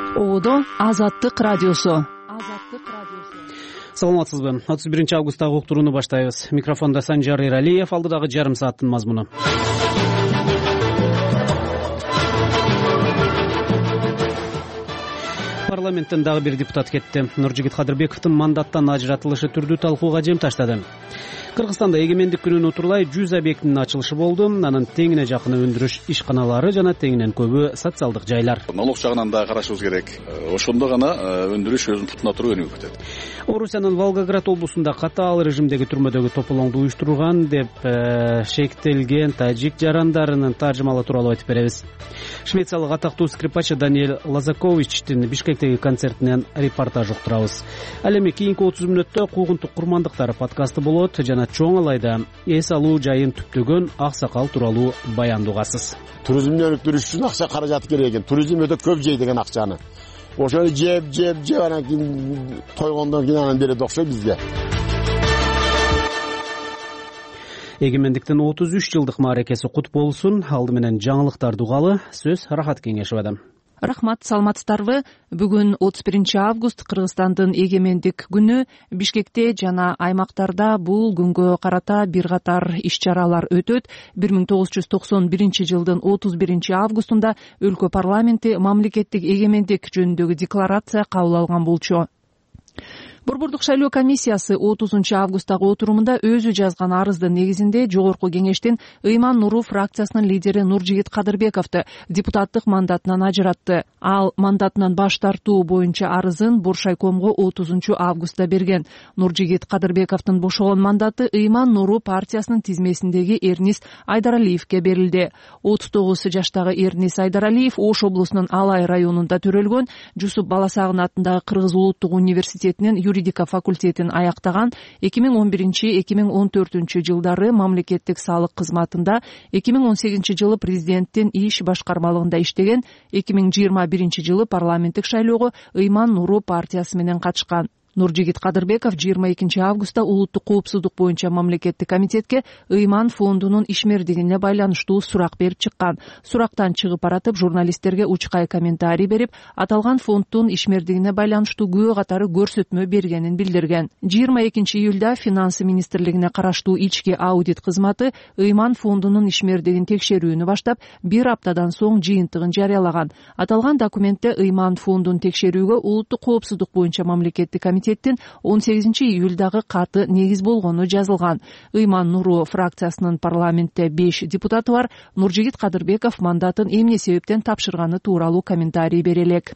Ободо Азаттык радиосу. Саламатсызбы? 31 августтагы уктурууну баштайбыз. Микрофондо Санжар Эралиев, алдыдагы жарым сааттын мазмуну. Парламенттен дагы бир депутат кетти. Нуржигит Кадырбековдун мандаттан ажыратылышы түрдүү талкууга жем таштады. Кыргызстанда эгемендик күнүн утурлай 100 объектинин ачылышы болду. Анын теңине жакыны өндүрүш ишканалары жана теңинен көбү социалдык жайлар. Налог жагынан да карашыбыз керек. Ошондо гана өндүрүш өзүнүн путуна туруп өнүгүп кетет. Орусиянын Волгоград облусунда катаал режимдеги түрмөдөгү тополоңду уюштурган деп шектелген тажик жарандарынын таржымалы тууралуу айтып беребиз. Швециялык атактуу скрипачы Даниэль Лазаковичтин Бишкектеги концертинен репортаж уктурабыз. Ал эми кийинки 30 мүнөттө куугунтук курмандыктар подкасты болот жана чоң алайда эс алуу жайын түптөгөн аксакал тууралуу баянды угасыз. Туризмди өнүктүрүш үчүн акча каражаты керек экен. Туризм өтө көп жей деген акчаны. Ошону жеп анан кийин тойгондон кийин анан берет окшойт бизге. Эгемендиктин 33 жылдык мааракеси кут болсун. Алды менен жаңылыктарды угалы. Сөз Рахат Кеңешевадан. Рахмат, саламатсыздарбы? Бүгүн 31 август Кыргызстандын эгемендик күнү. Бишкекте жана аймактарда бул күнгө карата бир катар иш-чаралар өтөт. 1991 жылдын 31 августунда өлкө парламенти мамлекеттик эгемендик жөнүндөгү декларация кабыл алган болчу. Борбордук шайлоо комиссиясы 30 августтагы отурумунда өзү жазган арыздын негизинде Жогорку кеңештин Ыйман Нуру фракциясынын лидери Нуржигит Кадырбековду депутаттык мандатынан ажыратты. Ал мандатынан баш тартуу боюнча арызын Боршайкомго 30 августта берген. Нуржигит Кадырбековдун бошогон мандаты Ыйман Нуру партиясынын тизмесиндеги Эрнис Айдаралиевке берилди. 39 жаштагы Эрнис Айдаралиев Ош облусунун Алай районунда төрөлгөн. Жусуп Баласагын атындагы Кыргыз улуттук университетинин юридика факультетин аяктаган. 2011-2014 жылдары мамлекеттик салык кызматында, 2018 жылы президенттин иш башкармалыгында иштеген, 2021 жылы парламенттик шайлоого Ыйман Нуру партиясы менен катышкан. Нуржигит Кадырбеков 22 августта улуттук коопсуздук боюнча мамлекеттик комитетке Ыйман фондунун ишмердигине байланыштуу сурак берип чыккан. Сурактан чыгып баратып журналисттерге учкай комментарий берип, аталган фонддун ишмердигине байланыштуу күбө катары көрсөтмө бергенин билдирген. 22 июлда финансы министрлигине караштуу ички аудит кызматы Ыйман фондунун ишмердигин текшерүүнү баштап, бир аптадан соң жыйынтыгын жарыялаган. Аталган документте Ыйман фондун текшерүүгө улуттук коопсуздук боюнча мамлекеттик комитеттин 18 июлдагы каты негиз болгону жазылган. Ыйман Нуру фракциясынын парламентте 5 депутаты бар. Нуржигит Кадырбеков мандатын эмне себептен тапшырганы тууралуу комментарий бере элек.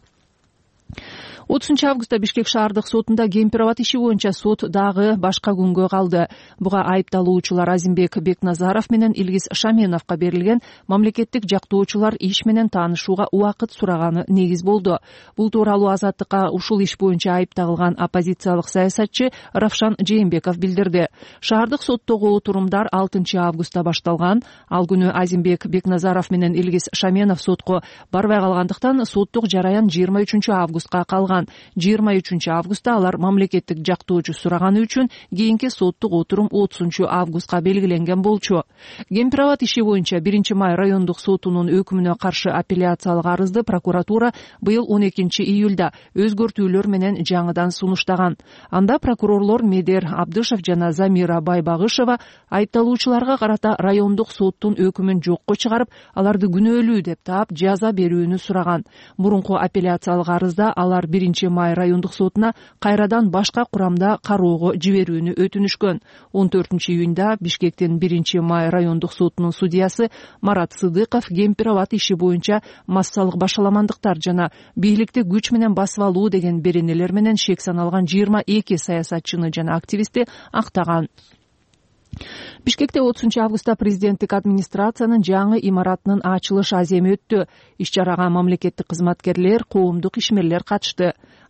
30 августта Бишкек шаардык сотунда Кемпирабад иши боюнча сот дагы башка күнгө калды. Буга айыпталуучулар Азимбек Бекназаров менен Илгиз Шаменовго берилген мамлекеттик жактоочулар иш менен таанышууга убакыт сураганы негиз болду. Бул тууралуу Азаттыкка ушул иш боюнча айыпталган оппозициялык саясатчы Равшан Жээнбеков билдирди. Шаардык соттогу отурумдар 6 августта башталган. Ал күнү Азимбек Бекназаров менен Илгиз Шаменов сотко барбай калгандыктан соттук жараян 23 августка калган. 23 августта алар мамлекеттик жактоочу сураганы үчүн кийинки соттук отурум 30 августка белгиленген болчу. Кемпирабад иши боюнча 1 май райондук сотунун өкүмүнө каршы апелляциялык арызды прокуратура быйыл 12 июлда өзгөртүүлөр менен жаңыдан сунуштаган. Анда прокурорлор Медер Абдышев жана Замира Байбагышева айыпталуучуларга карата райондук соттун өкүмүн жокко чыгарып, аларды күнөөлүү деп таап жаза берүүнү сураган. Мурунку апелляциялык арызда алар 1 май райондук сотуна кайрадан башка курамда кароого жиберүүнү өтүнүшкөн. 14 июнда Бишкектин 1 май райондук сотунун судьясы Марат Сыдыков Кемпирабад иши боюнча массалык башаламандыктар жана бийликти күч менен басып алуу деген беренелер менен шек саналган 22 саясатчыны жана активистти актаган. Бишкекте 30 августта президенттик администрациянын жаңы имаратынын ачылыш аземи өттү. Иш-чарага мамлекеттик кызматкерлер, коомдук ишмерлер катышты.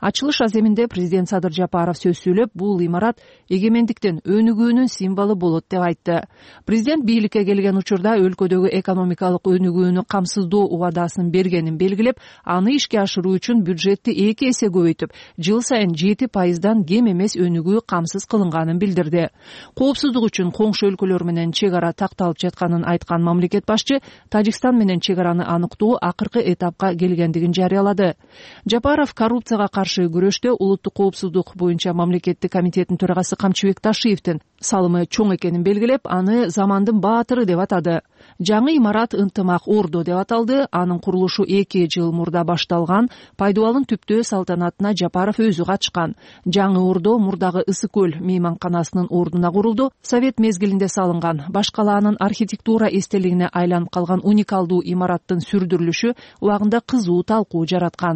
Ачылыш аземинде президент Садыр Жапаров сөз сүйлөп, бул имарат эгемендиктин өнүгүүнүн символу болот деп айтты. Президент бийликке келген учурда өлкөдөгү экономикалык өнүгүүнү камсыздоо убадасын бергенин белгилеп, аны ишке ашыруу үчүн бюджетти 2 эсе көбөйтүп, жыл сайын 7% кем эмес өнүгүү камсыз кылынганын билдирди. Коопсуздук үчүн коңшу өлкөлөр менен чек ара такталып жатканын айткан мамлекет башчы Тажикстан менен чек араны аныктоо акыркы этапка келгендигин жарыялады. Жапаров коррупцияга каршы күрөштө улуттук коопсуздук боюнча мамлекеттик комитеттин төрагасы Камчыбек Ташиевдин салымы чоң экенин белгилеп, аны замандын баатыры деп атады. Жаңы имарат ынтымак ордо деп аталды. Анын курулушу 2 жыл мурда башталган. Пайдубалын түптөө салтанатына Жапаров өзү катышкан. Жаңы ордо мурдагы Ысык көл мейманканасынын ордуна курулду. Совет мезгилинде салынган. Баш калаанын архитектура эстелигине айланып калган уникалдуу имараттын сүрдүрүлүшү убагында кызуу талкуу жараткан.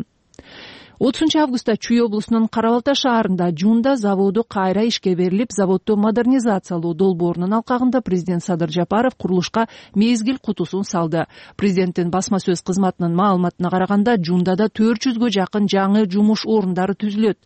30 августта Чүй облусунун Кара-Балта шаарында Жунда заводу кайра ишке берилип, заводду модернизациялоо долбоорунун алкагында президент Садыр Жапаров курулушка мезгил кутусун салды. Президенттин басма сөз кызматынын маалыматына караганда, Жундада 400гө жакын жаңы жумуш орундары түзүлөт.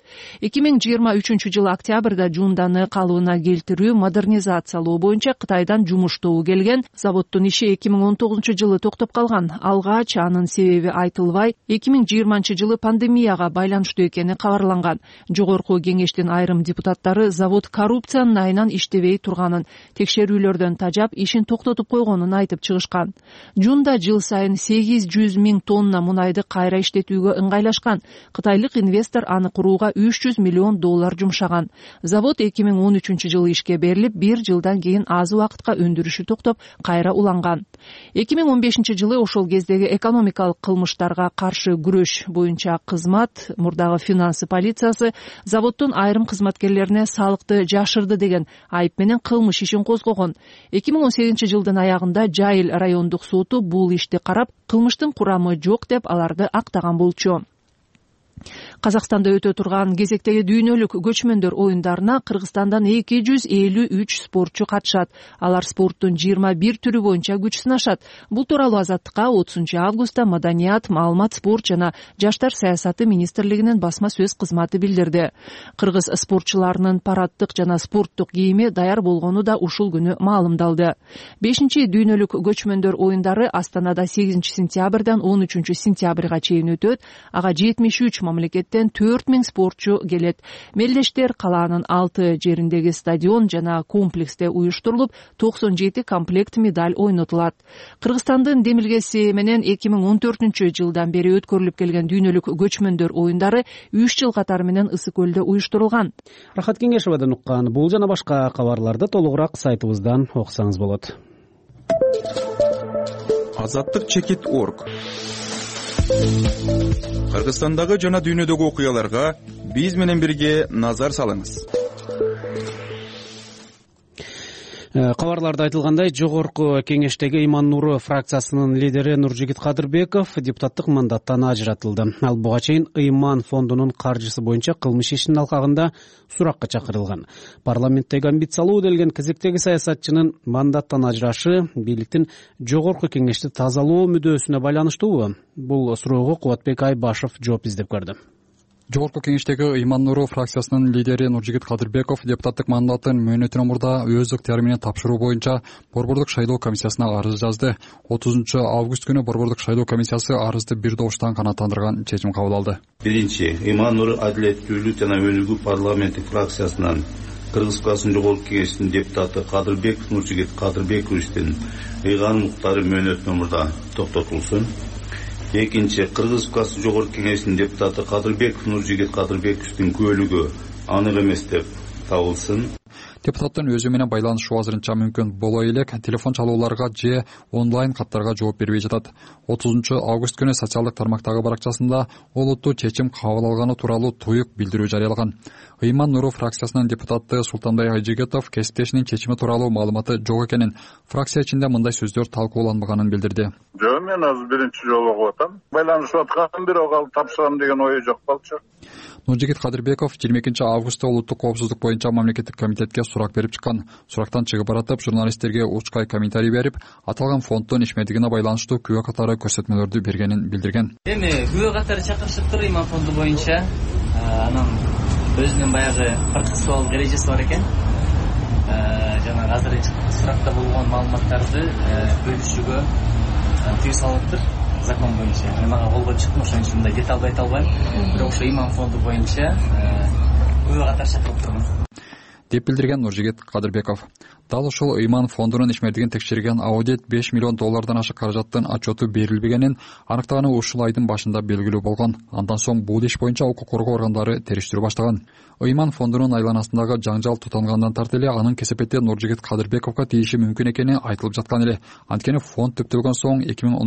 2023-жылы октябрда Жунданы калыбына келтирүү, модернизациялоо боюнча Кытайдан жумуш тобу келген. Заводдун иши 2019-жылы токтоп калган. Алгач анын себеби айтылбай, 2020-жылы пандемияга байланыштуу экени кабарланган. Жогорку кеңештин айрым депутаттары завод коррупциянын айынан иштебей турганын, текшерүүлөрдөн тажап, ишин токтотуп койгонун айтып чыгышкан. Жунда жыл сайын 800 000 тонна мунайды кайра иштетүүгө ыңгайлашкан. Кытайлык инвестор аны курууга $300 миллион жумшаган. Завод 2013-жылы ишке берилип, 1 жылдан кийин аз убакытка өндүрүшү токтоп, кайра уланган. 2015-жылы ошол кездеги экономикалык кылмыштарга каршы күрөш боюнча кызмат, мурдагы финансы полициясы заводдун айрым кызматкерлерине салыкты жашырды деген айып менен кылмыш ишин козгогон. 2018-жылдын аягында Жайыл райондук соту бул ишти карап, кылмыштын курамы жок деп аларды актаган болчу. Казакстанда өтө турган кезектеги дүйнөлүк көчмөндөр оюндарына Кыргызстандан 253 спортчу катышат. Алар спорттун 21 түрү боюнча күч сынашат. Бул тууралуу Азаттыкка 30 августта Маданият, Маалымат, спорт жана жаштар саясаты министрлигинин басма сөз кызматы билдирди. Кыргыз спортчуларынын параддык жана спорттук кийими даяр болгону да ушул күнү маалымдалды. 5-дүйнөлүк көчмөндөр оюндары Астанада 8-сентябрдан 13-сентябрга чейин өтөт. Ага 73 мамлекеттен 4000 спортчу келет. Мелдештер калаанын 6 жериндеги стадион жана комплексте уюштурулуп, 97 комплект медаль ойнотулат. Кыргызстандын демилгеси менен 2014-жылдан бери өткөрүлүп келген дүйнөлүк көчмөндөр оюндары 3 жыл катары менен Ысык көлдө уюштурулган. Рахат Кеңешевадан уккан бул жана башка кабарларды толугураак сайтыбыздан окусаңыз болот. Азаттык.org. Кыргызстандагы жана дүйнөдөгү окуяларга биз менен бирге назар салыңыз. Кабарларда айтылгандай, жогорку кеңештеги Ыйман Нуру фракциясынын лидери Нуржигит Кадырбеков депутаттык мандаттан ажыратылды. Ал буга чейин Ыйман фондунун каржысы боюнча кылмыш ишинин алкагында суракка чакырылган. Парламенттеги амбициялуу делген кезектеги саясатчынын мандаттан ажырашы бийликтин жогорку кеңешти тазалоо мүдөөсүнө байланыштуубу? Бул суроого Кубатбек Айбашев жооп издеп көрдү. Жогорку кеңештеги Ыйман Нуру фракциясынын лидери Нуржигит Кадырбеков депутаттык мандатын мөөнөтүнөн мурда өз ыктыяры тапшыруу боюнча Борбордук шайлоо комиссиясына арыз жазды. 30 август күнү Борбордук шайлоо комиссиясы арызды бир добуштан канааттандырган чечим кабыл алды. Биринчи, Ыйман Нуру адилеттүүлүк жана өнүгүү парламенттик фракциясынан Кыргыз Республикасынын жогорку кеңештин депутаты Кадырбеков Нуржигит Кадырбековичтин ыйган укуктары мөөнөтүнөн мурда токтотулсун. Экинчи, Кыргыз Республикасынын жогорку кеңештин депутаты Кадырбеков Нуржигит Кадырбековичтин күбөлүгү анык эмес деп табылсын. Депутаттын өзү менен байланышуу азырынча мүмкүн боло элек, телефон чалууларга же онлайн каттарга жооп бербей жатат. 30 август күнү социалдык тармактагы баракчасында олуттуу чечим кабыл алганы тууралуу туюк билдирүү жарыялаган. Ыйман Нуру фракциясынын депутаты Султандай Айжигетов кесиптешинин чечими тууралуу маалыматы жок экенин, фракция ичинде мындай сөздөр талкууланбаганын билдирди. Жок, мен азыр биринчи жолу угуп атам. Байланышып аткан, бирок ал тапшырам деген ою жок болчу. Нуржигит Кадырбеков 22 августта улуттук коопсуздук боюнча мамлекеттик комитетке сурак берип чыккан. Сурактан чыгып баратып, журналисттерге учкай комментарий берип, аталган фонддун ишмедигине байланыштуу күбө катары көрсөтмөлөрдү бергенин билдирген. Эми күбө катары чакырышыптыр Ыйман фонду боюнча. анан өзүнүн баягы процессуалдык эрежеси бар экен. Жана азыр суракта болгон маалыматтарды бөлүшүүгө тыюу салыптыр закон боюнча. Мен ага колго чыктым, ошон үчүн мындай деталды айта албайм. Бирок ошо иман фонду боюнча күбө катар чакырып турмун деп билдирген Нуржигит Кадырбеков. Дал ушул ыйман фондунун ишмердигин текшерген аудит $5 миллион ашык каражаттын отчету берилбегенин аныктаганы ушул айдын башында белгилүү болгон. Андан соң бул иш боюнча укук коргоо органдары териштирүү баштаган. Ыйман фондунун айланасындагы жаңжал тутангандан тарты эле анын кесепети Нуржигит Кадырбековго тийиши мүмкүн экени айтылып жаткан эле. Анткени фонд түптөлгөн соң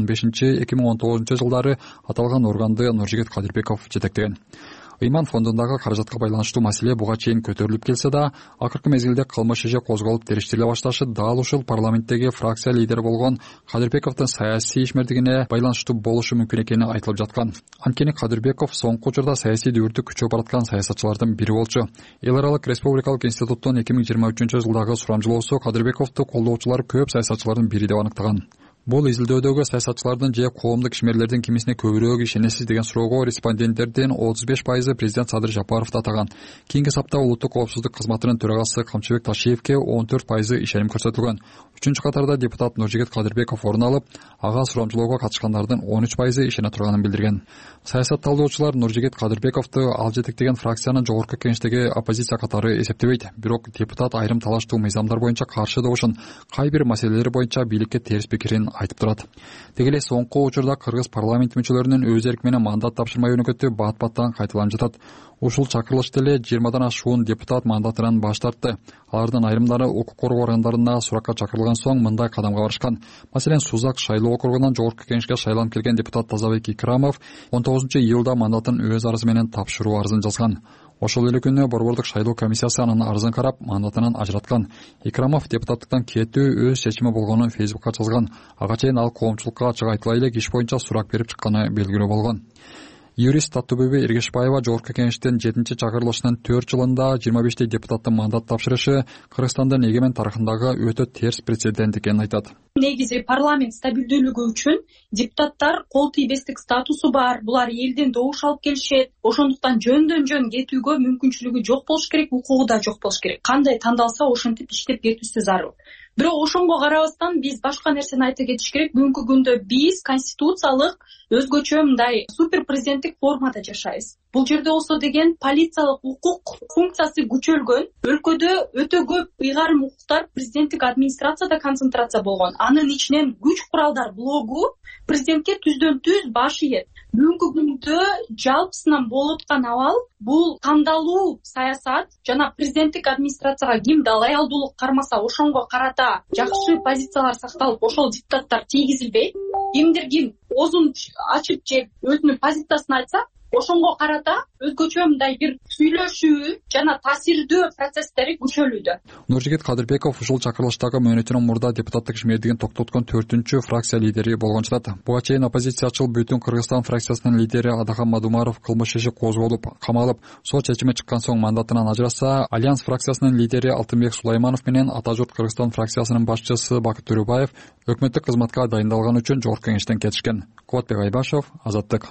2015-2019 жылдары аталган органды Нуржигит Кадырбеков жетектеген. Ыйман фондундагы каражатка байланыштуу маселе буга чейин көтөрүлүп келсе да, акыркы мезгилде кылмыш иши козголуп териштириле башташы дал ушул парламенттеги фракция лидери болгон Кадырбековдун саясий ишмердигине байланыштуу болушу мүмкүн экени айтылып жаткан. Анткени Кадырбеков соңку учурда саясий дүүрдү күчөп бараткан саясатчылардын бири болчу. Эл аралык республикалык институттун 2023 жылдагы сурамжылоосу Кадырбековду колдоочулар көп саясатчылардын бири деп аныктаган. Бул изилдөөдөгү саясатчылардын же коомдук ишмерлердин кимисине көбүрөөк ишенесиз деген суроого респонденттердин 35% президент Садыр Жапаров атаган. Кийинки сапта улуттук коопсуздук кызматынын төрагасы Камчыбек Ташиевке 14% ишеним көрсөтүлгөн. Үчүнчү катарда депутат Нуржигит Кадырбеков орун алып, ага сурамжылоого катышкандардын 13% ишене турганын билдирген. Саясат талдоочулар Нуржигит Кадырбековду ал жетектеген фракциянын жогорку кеңештеги оппозиция катары эсептебейт. Бирок депутат айрым талаштуу мыйзамдар боюнча каршы добушун, кай бир маселелер боюнча бийликке терс пикирин айтып турат. Деги эле соңку учурда кыргыз парламент мүчөлөрүнүн өз эрки менен мандат тапшырмай өнөкөтү бат-баттан кайталанып жатат. Ушул чакырылышта эле 20дан ашуун депутат мандатынан баш тартты. Алардын айрымдары укук коргоо органдарына суракка чакырылган соң мындай кадамга барышкан. Маселен, Сузак шайлоо округунан жогорку кеңешке шайланып келген депутат Тазабек Икрамов 19-июлда мандатын өз арызы менен тапшыруу арызын жазган. Ошол эле күнү борбордук шайлоо комиссиясы анын арызын карап, мандатынан ажыраткан. Икрамов депутаттыктан кетүү өз чечими болгонун Фейсбукка жазган. Ага чейин ал коомчулукка ачык айтыла элек иш боюнча сурак берип чыкканы белгилүү болгон. Юрист Таттыбүбү Эргешбаева жогорку кеңештин 7-чакырылышынын 4 жылында 25 депутаттын мандат тапшырышы Кыргызстандын эгемен тарыхындагы өтө терс прецедент экенин айтат. Негизи парламент стабилдүүлүгү үчүн депутаттар кол тийбестик статусу бар, булар элден добуш алып келишет. Ошондуктан жөндөн жөн кетүүгө мүмкүнчүлүгү жок болуш керек, укугу да жок болуш керек. Кандай тандалса ошентип иштеп кетүүсү зарыл. Бирок ошонго карабастан биз башка нерсени айта кетиш керек. Бүгүнкү күндө биз конституциялык өзгөчө мындай супер президенттик формада жашайбыз. Бул жерде болсо деген полициялык укук функциясы күчөлгөн. Өлкөдө өтө көп ыйгарым укуктар президенттик администрацияда концентрация болгон. Анын ичинен күч куралдар блогу президентке түздөн түз баш ийет. Бүгүнкү күндө жалпысынан болуп аткан абал бул тандалуу саясат жана президенттик администрацияга ким далаялдуулук кармаса ошонго карата жакшы позициялар сакталып, ошол депутаттар тийгизилбейт. Кимдир оозун ачып же өзүнүн позициясын айтса, ошонго карата өзгөчө мындай бир сүйлөшүү жана таасирдөө процесстери күчөлүүдө. Нуржигит Кадырбеков ушул чакырылыштагы мөөнөтүнөн мурда депутаттык ишмердигин токтоткон 4-чү фракция лидери болгон жатат. Буга чейин оппозициячыл Бүтүн Кыргызстан фракциясынын лидери Адахан Мадумаров кылмыш иши козголуп, камалып, сот чечими чыккан соң мандатынан ажыраса, Альянс фракциясынын лидери Алтынбек Сулайманов менен Ата журт Кыргызстан фракциясынын башчысы Бакыт Төрөбаев өкмөттүк кызматка дайындалган үчүн жогорку кеңештен кетишкен. Кубатбек Айбашев, Азаттык.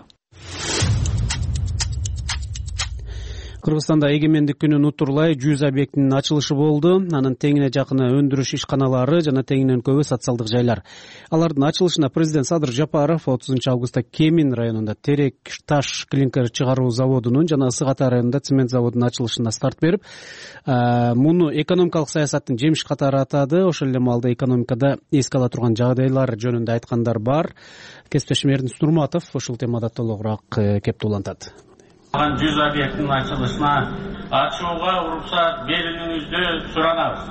Кыргызстанда эгемендик күнүн утурлай 100 объектинин ачылышы болду. Анын теңине жакыны өндүрүш ишканалары жана теңинен көбү социалдык жайлар. Алардын ачылышына президент Садыр Жапаров 30-августта Кемин районунда терек таш клинкер чыгаруу заводунун жана Ысык Ата районунда цемент заводунун ачылышына старт берип, муну экономикалык саясаттын жемиш катары атады. Ошол эле маалда экономикада эске ала турган жагдайлар жөнүндө айткандар бар. Кесиптешим Эрдинч Нурматов ушул темада толугураак кеп улантат. 100 объекттин ачылышына ачууга уруксат берүүңүздү суранабыз.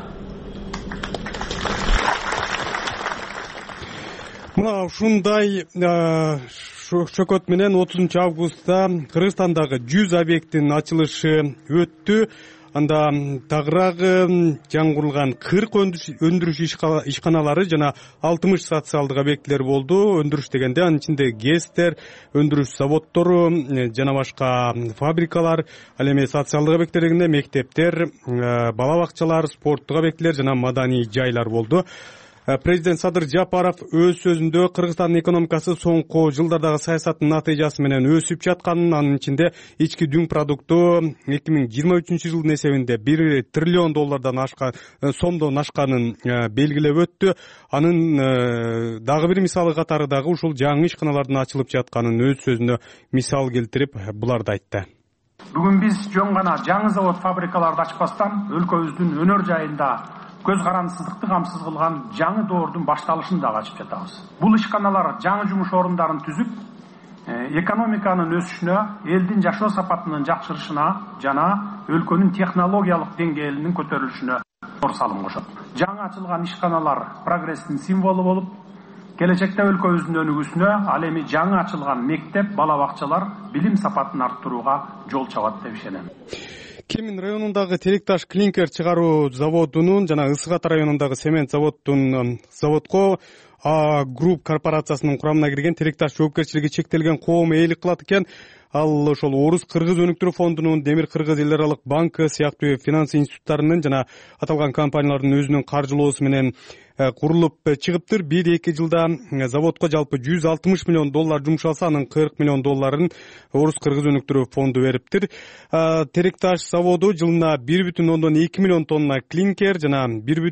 Мына ушундай шөкөт менен 30-августта Кыргызстандагы 100 объекттин ачылышы өттү. Анда тагыраагы жаңгырылган 40 өндүрүш ишканалары жана 60 социалдык объектилер болду. Өндүрүш дегенде анын ичинде ГЭСтер, өндүрүш заводдору жана башка фабрикалар, ал эми социалдык объекттер дегенде мектептер, бала бакчалар, спорттук объектилер жана маданий жайлар болду. Президент Садыр Жапаров өз сөзүндө Кыргызстандын экономикасы соңку жылдардагы саясаттын натыйжасы менен өсүп жатканын, анын ичинде ички дүң продукту 2023 жылдын эсебинде $1 триллион сомдон ашканын белгилеп өттү. Анын дагы бир мисалы катары дагы ушул жаңы ишканалардын ачылып жатканын өз сөзүнө мисал келтирип буларды айтты. Бүгүн биз жөн гана жаңы завод фабрикаларды ачпастан өлкөбүздүн өнөр жайында көз карандысыздыкты камсыз кылган жаңы доордун башталышын дагы ачып жатабыз. Бул ишканалар жаңы жумуш орундарын түзүп, экономиканын өсүшүнө, элдин жашоо сапатынын жакшырышына жана өлкөнүн технологиялык деңгээлинин көтөрүлүшүнө зор салым кошот. Жаңы ачылган ишканалар прогресстин символу болуп, келечекте өлкөбүздүн өнүгүүсүнө, ал эми жаңы ачылган мектеп, бала бакчалар билим сапатын арттырууга жол чабат деп ишенем. Кемин районундагы Теректаш клинкер чыгаруу заводунун жана Ысык Ата районундагы цемент заводко А Групп корпорациясынын курамына кирген Теректаш жоопкерчилиги чектелген коом ээлик кылат экен. Ал ошол Орус Кыргыз өнүктүрүү фондунун, Демир Кыргыз эл аралык банкы сыяктуу финанс институттарынын жана аталган компаниялардын өзүнүн каржылоосу менен курулуп чыгыптыр. 1-2 жылда заводко жалпы $160 миллион жумшалса, анын $40 миллион Орус Кыргыз өнүктүрүү фонду бериптир. Теректаш заводу жылына 1,2 миллион тонна клинкер жана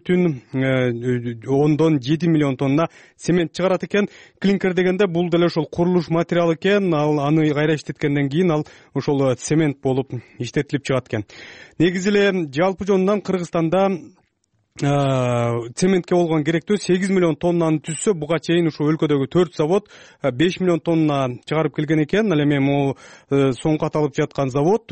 1,7 миллион тонна цемент чыгарат экен. Клинкер дегенде бул деле ошол курулуш материалы экен. Ал аны кайра иштеткенден кийин ал ошол цемент болуп иштетилип чыгат экен. Негизи эле жалпы жонунан Кыргызстанда цементке болгон керектөө 8 миллион тоннаны түзсө, буга чейин ушу өлкөдөгү 4 завод 5 миллион тонна чыгарып келген экен. Ал эми могу соңку аталып жаткан завод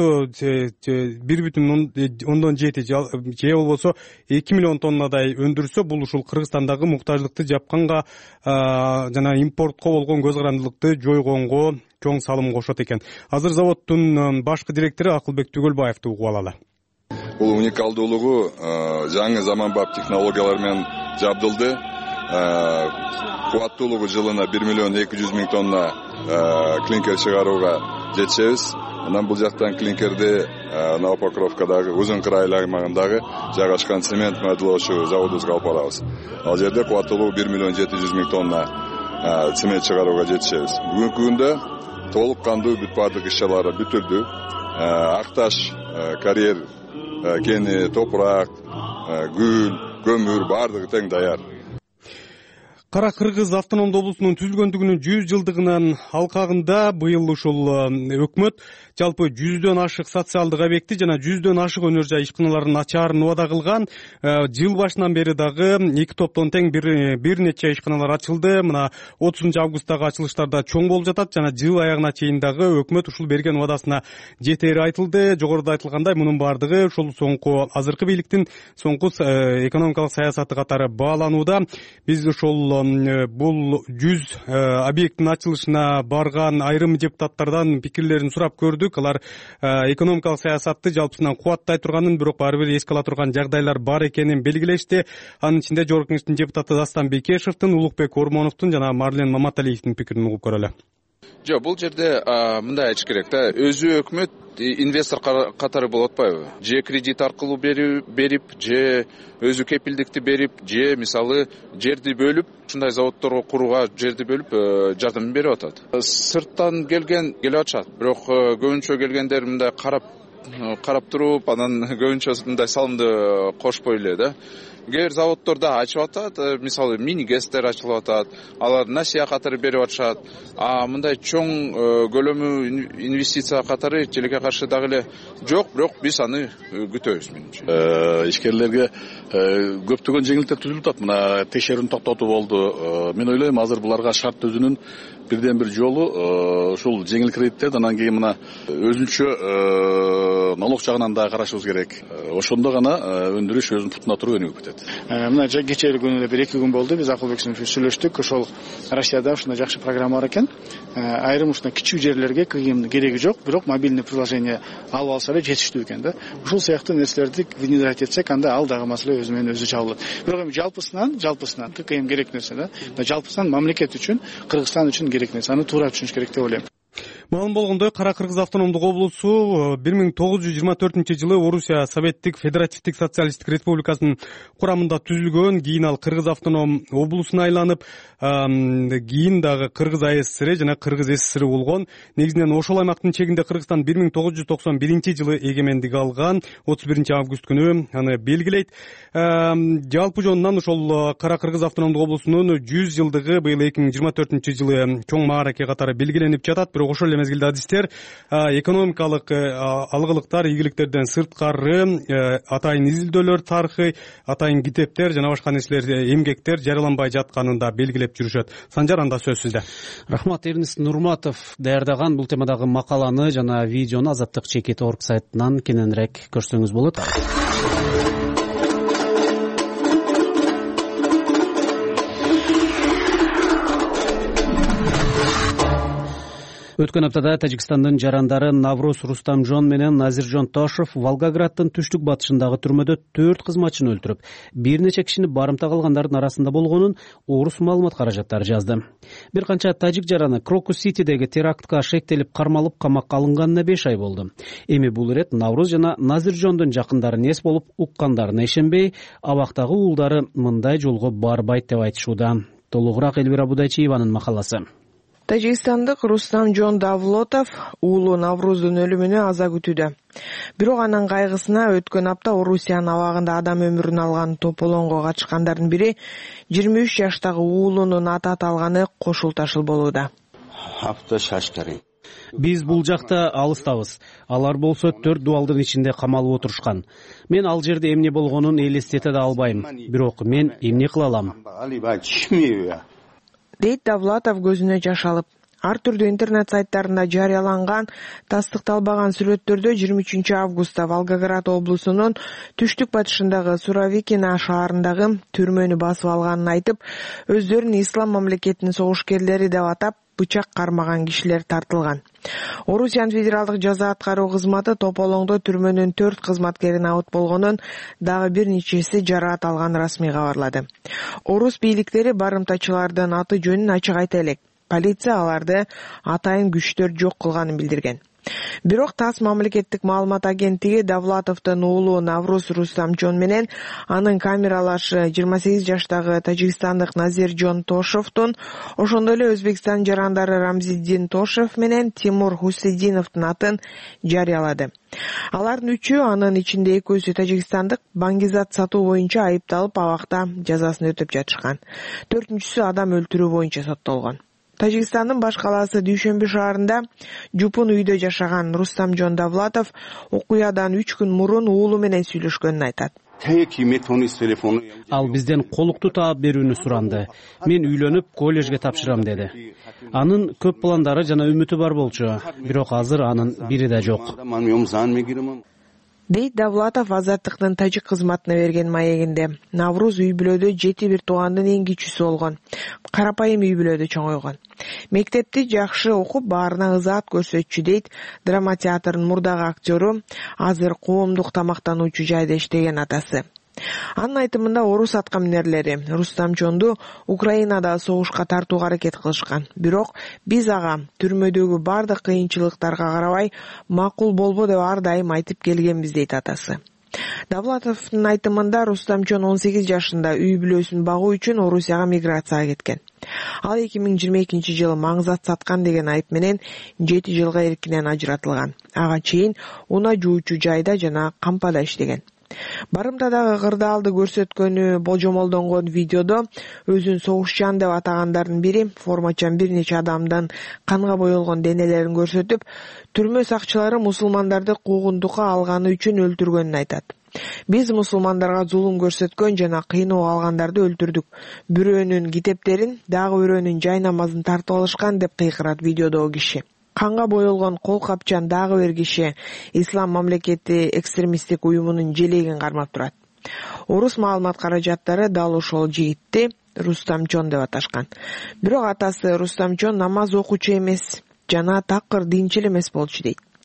1,7 же болбосо 2 миллион тоннадай өндүрсө, бул ушул Кыргызстандагы муктаждыкты жапканга жана импортко болгон көз карандылыкты жойгонго чоң салым кошот экен. Азыр заводдун башкы директору Акылбек Түгөлбаевди угуп алалы. Бул уникалдуулугу жаңы заманбап технологиялар менен жабдылды. Кубаттуулугу жылына 1 миллион 200 миң тонна клинкер чыгарууга жетишебиз. Анан бул жактан клинкерди Новопокровкадагы Узун Кырай аймагындагы жайгашкан цемент моделдоочу заводубузга алып барабыз. Ал жерде кубаттуулугу 1 миллион 700 миң тонна цемент чыгарууга жетишебиз. Бүгүнкү күндө толук кандуу бүт баардык иш-чаралар бүтүлдү. Акташ, карьер, кени, топурак, гүл, көмүр баардыгы тең даяр. Кара Кыргыз автономдуу облусунун түзүлгөндүгүнүн 100 жылдыгынын алкагында быйыл ушул өкмөт жалпы 100дөн ашык социалдык объекти жана 100дөн ашык өнөр жай ишканаларын ачаарын убада кылган. Жыл башынан бери дагы эки топтон тең бир нече ишканалар ачылды. Мына 30 августтагы ачылыштарда чоң болуп жатат жана жыл аягына чейин дагы өкмөт ушул берген убадасына жетери айтылды. Жогоруда айтылгандай, мунун баардыгы ушул соңку азыркы бийликтин соңку экономикалык саясаты катары бааланууда. Биз ушул бул 100 объекттин ачылышына барган айрым депутаттардан пикирлерин сурап көрдүк. Алар экономикалык саясатты жалпысынан кубаттай турганын, бирок баары бир эске ала турган жагдайлар бар экенин белгилешти. Анын ичинде Жогорку Кеңештин депутаты Дастан Бекешевдин, Улукбек Ормоновдун жана Марлен Маматалиевдин пикирин угуп көрөлү. Жок, бул жерде мындай айтыш керек да, өзү өкмөт инвестор катары болуп атпайбы? Же кредит аркылуу берип, же өзү кепилдикти берип, же мисалы жерди бөлүп, ушундай заводдорго курууга жерди бөлүп жардам берип атат. Сырттан келип атышат, бирок көбүнчө келгендер мындай карап туруп, анан көбүнчө мындай салымды кошпой эле да. Кээ бир заводдорда ачып атат, мисалы мини-гэстер ачылып атат, алар насыя катары берип атышат. Мындай чоң көлөмү инвестиция катары тилекке каршы дагы эле жок, бирок биз аны күтөбүз менимче. Ишкерлерге көптөгөн жеңилдиктер түзүлүп атат. Мына текшерүүнү токтотуу болду. Мен ойлойм, азыр буларга шарт түзүүнүн бирден бир жолу ушул жеңил кредиттерди анан кийин мына өзүнчө налог жагынан да карашыбыз керек. Ошондо гана өндүрүш өзүнүн путуна туруп өнүгүп кетет. Мына кечээги күнү эле 1-2 күн болду, биз Акылбек менен сүйлөштүк. Ошол Россияда ушундай жакшы программа бар экен. Айрым ушундай кичүү жерлерге кыйын кереги жок, бирок мобильный приложение алып алса эле жетиштүү экен да. Ушул сыяктуу нерселерди внедрять этсек, анда ал дагы маселе өзү менен өзү чабылат. Бирок эми жалпысынан кыйын керек нерсе да. Жалпысынан мамлекет үчүн, Кыргызстан үчүн керек нерсе, аны туура түшүнүш керек деп ойлойм. Маалым болгондой, Кара Кыргыз автономдук облусу 1924-жылы Орусия Советтик Федеративдик Социалисттик Республикасынын курамында түзүлгөн. Кийин ал Кыргыз автоном облусуна айланып, кийин дагы Кыргыз АССР жана Кыргыз СССР болгон. Негизинен ошол аймактын чегинде Кыргызстан 1991-жылы эгемендик алган. 31-август күнү аны белгилейт. Жалпы жонунан ошол Кара Кыргыз автономдук облусунун 100 жылдыгы быйыл 2024-жылы чоң маараке катары белгиленип жатат. Бирок ошол мезгилде адистер экономикалык алгылыктар, ийгиликтерден сырткары атайын изилдөөлөр, тарыхый атайын китептер жана башка нерселер, эмгектер жарыяланбай жатканын да белгилеп жүрүшөт. Санжар, анда сөз сизде. Рахмат. Эрнест Нурматов даярдаган бул темадагы макаланы жана видеону Азаттык Чекит.org сайтынан кененирээк көрсөңүз болот. Өткөн аптада Тажикстандын жарандары Навруз Рустамжон менен Назиржон Тошев Волгограддын түштүк батышындагы түрмөдө 4 кызматчыны өлтүрүп, бир нече кишини барымта кылгандардын арасында болгонун орус маалымат каражаттары жазды. Бир канча тажик жараны Крокус-Ситидеги терактка шектелип кармалып камакка алынганына 5 ай болду. Эми бул ирет Навруз жана Назиржондун жакындары нес болуп уккандарына ишенбей, абактагы уулдары мындай жолго барбайт деп айтышууда. Толугураак Элвира Будайчиеванын макаласы. Тажикстандык Рустамжон Давлотов уулу Навруздун өлүмүнө аза күтүүдө. Бирок анын кайгысына өткөн апта Орусиянын абагында адам өмүрүн алган тополоңго катышкандардын бири 23 жаштагы уулунун аты аталганы кошул-ташыл болууда. Биз бул жакта алыстабыз. Алар болсо 4 дубалдын ичинде камалып отурушкан. Мен ал жерде эмне болгонун элестете да албайм. Бирок мен эмне кыла алам? Дейт Давлатов көзүнө жаш алып. Ар түрдүү интернет сайттарында жарыяланган тастыкталбаган сүрөттөрдө 23 августта Волгоград облусунун түштүк батышындагы Суровикино шаарындагы түрмөнү басып алганын айтып, өздөрүн ислам мамлекетинин согушкерлери деп атап, бычак кармаган кишилер тартылган. Орусиянын федералдык жаза аткаруу кызматы тополоңдо түрмөнүн 4 кызматкерин абыт болгонун, дагы бир нечеси жараат алган расмий кабарлады. Орус бийликтери барымтачылардын аты жөнүн ачык айта элек. Полиция аларды атайын күчтөр жок кылганын билдирген. Бирок ТАСС мамлекеттик маалымат агенттиги Давлатовдун уулу Навруз Рустамжон менен анын камералашы 28 жаштагы тажикстандык Назиржон Тошевдун, ошондой эле Өзбекстан жарандары Рамзиддин Тошев менен Тимур Хусейдиновдун атын жарыялады. Алардын 3-ü, анын ичинде 2-сү тажикстандык баңгизат сатуу боюнча айыпталып абакта жазасын өтөп жатышкан. 4-сү адам өлтүрүү боюнча соттолгон. Тажикстандын баш калаасы Дүйшөмбү шаарында жупун үйдө жашаган Рустамжон Давлатов окуядан 3 күн мурун уулу менен сүйлөшкөнүн айтат. Ал бизден колукту таап берүүнү суранды. Мен үйлөнүп коллежге тапшырам деди. Анын көп пландары жана үмүтү бар болчу, бирок азыр анын бири да жок. Дейт Давлатов Азаттыктын тажик кызматына берген маегинде. Навруз үй бүлөдө 7 туугандын эң кичүүсү болгон. Карапайым үй бүлөдө чоңойгон. Мектепти жакшы окуп, баарына ызаат көрсөтчү дейт драма театрынын мурдагы актёру, азыр коомдук тамактануучу жайда иштеген атасы. Анын айтымында орус аткаминерлери Рустамжонду Украинада согушка тартууга аракет кылышкан. Бирок биз ага түрмөдөгү бардык кыйынчылыктарга карабай макул болбо деп ар дайым айтып келгенбиз дейт атасы. Давлатовдун айтымында Рустамжон 18 жашында үй бүлөсүн багуу үчүн Орусияга миграцияга кеткен. Ал 2022-жылы маңзат саткан деген айып менен 7 жылга эркинен ажыратылган. Ага чейин унаа жуучу жайда жана кампада иштеген. Барымтадагы кырдаалды көрсөткөнү болжомолдонгон видеодо өзүн согушчан деп атагандардын бири формачан бир нече адамдын канга боелгон денелерин көрсөтүп, түрмө сакчылары мусулмандарды куугунтукка алганы үчүн өлтүргөнүн айтат. Биз мусулмандарга зулум көрсөткөн жана кыйноо алгандарды өлтүрдүк. Бирөөнүн китептерин, дагы бирөөнүн жай намазын тартып алышкан деп кыйкырат видеодогу киши. Канга боелгон кол капчан дагы бир киши Ислам мамлекети экстремисттик уюмунун желегин кармап турат. Орус маалымат каражаттары дал ошол жигитти Рустамжон деп аташкан. Бирок атасы Рустамжон намаз окуучу эмес жана такыр динчил эмес болчу дейт.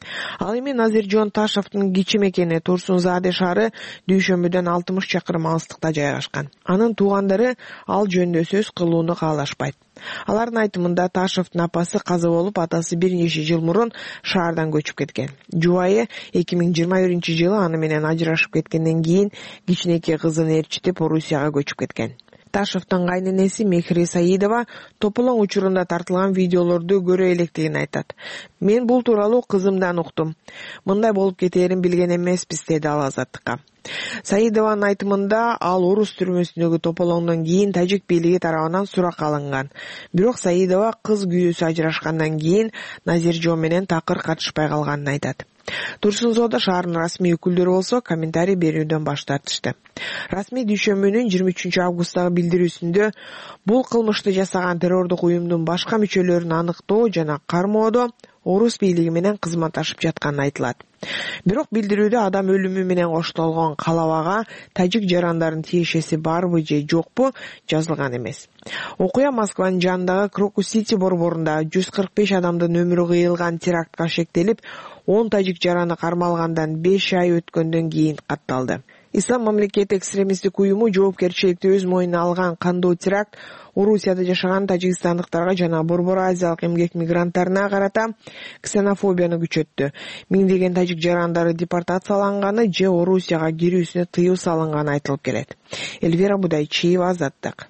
Ал эми Назиржон Ташевдин кичи мекени Турсунзаде шаары дүйшөмбүдөн 60 чакырым алыстыкта жайгашкан. Анын туугандары ал жөнүндө сөз кылууну каалашпайт. Алардын айтымында Ташевдин апасы каза болуп, атасы бир нече жыл мурун шаардан көчүп кеткен. Жубайы 2021-жылы аны менен ажырашып кеткенден кийин кичинекей кызын ээрчитип Орусияга көчүп кеткен. Ташевдин кайненеси Мехри Саидова тополоң учурунда тартылган видеолорду көрө электигин айтат. Мен бул тууралуу кызымдан уктум. Мындай болуп кетээрин билген эмеспиз, деди ал Азаттыкка. Саидованын айтымында ал орус түрмөсүндөгү тополоңдон кийин тажик бийлиги тарабынан суракка алынган. Бирок Саидова кыз күйөөсү ажырашкандан кийин Назиржон менен такыр катышпай калганын айтат. Турсунзоодо шаардын расмий өкүлдөрү болсо комментарий берүүдөн баш тартышты. Расмий дүйшөмбүнүн 23 августтагы билдирүүсүндө бул кылмышты жасаган террордук уюмдун башка мүчөлөрүн аныктоо жана кармоодо орус бийлиги менен кызматташып жатканы айтылат. Бирок билдирүүдө адам өлүмү менен коштолгон калабага тажик жарандардын тиешеси барбы же жокпу жазылган эмес. Окуя Москванын жанындагы Крокус-Сити борборунда 145 адамдын өмүрү кыйылган терактка шектелип, 10 тажик жараны кармалгандан 5 ай өткөндөн кийин катталды. Ислам мамлекети экстремисттик уюму жоопкерчиликти өз мойнуна алган кандуу теракт Орусияда жашаган тажикстандыктарга жана Борбор Азиялык эмгек мигранттарына карата ксенофобияны күчөттү. Миңдеген тажик жарандары депортацияланганы же Орусияга кирүүсүнө тыюу салынганы айтылып келет. Эльвира Будайчиева, Азаттык.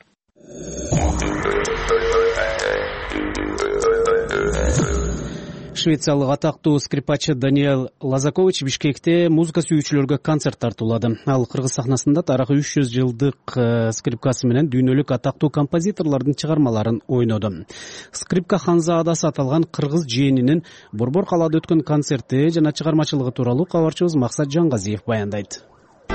Швециялык атактуу скрипачы Даниэль Лазакович Бишкекте музыка сүйүүчүлөргө концерт тартуулады. Ал кыргыз сахнасында тарыхы 300 жылдык скрипкасы менен дүйнөлүк атактуу композиторлордун чыгармаларын ойноду. Скрипка Ханзаадасы аталган кыргыз жээнинин Борбор калаада өткөн концерти жана чыгармачылыгы тууралуу кабарчыбыз Максат Жангазиев баяндайт.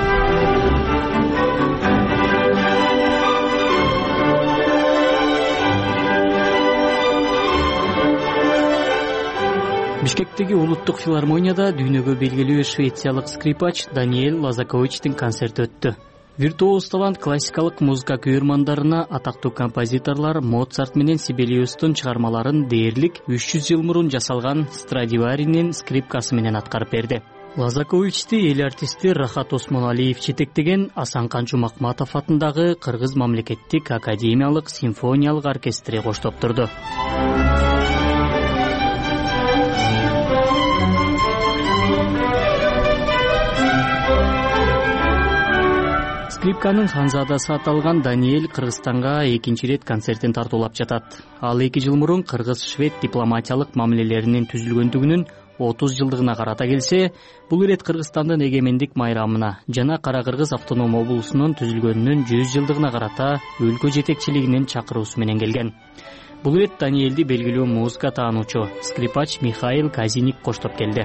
Бишкектеги улуттук филармонияда дүйнөгө белгилүү швециялык скрипач Даниэль Лазаковичтин концерти өттү. Виртуоз талант классикалык музыка күйөрмандарына атактуу композиторлор Моцарт менен Сибелиустун чыгармаларын дээрлик 300 жыл мурун жасалган Страдиваринин скрипкасы менен аткарып берди. Лазаковичти эл артисти Рахат Осмоналиев жетектеген Асанкан Жумакматов атындагы Кыргыз мамлекеттик академиялык симфониялык оркестри коштоптурду. Скрипканын Ханзаадасы аталган Даниэль Кыргызстанга экинчи рет концертин тартуулап жатат. Ал 2 жыл мурун кыргыз-швед дипломатиялык мамилелеринин түзүлгөндүгүнүн 30 жылдыгына карата келсе, бул ирет Кыргызстандын эгемендик майрамына жана Кара Кыргыз автоном облусунун түзүлгөнүнүн 100 жылдыгына карата өлкө жетекчилигинин чакыруусу менен келген. Бул ирет Даниэльди белгилүү музыка таануучу скрипач Михаил Казиник коштоп келди.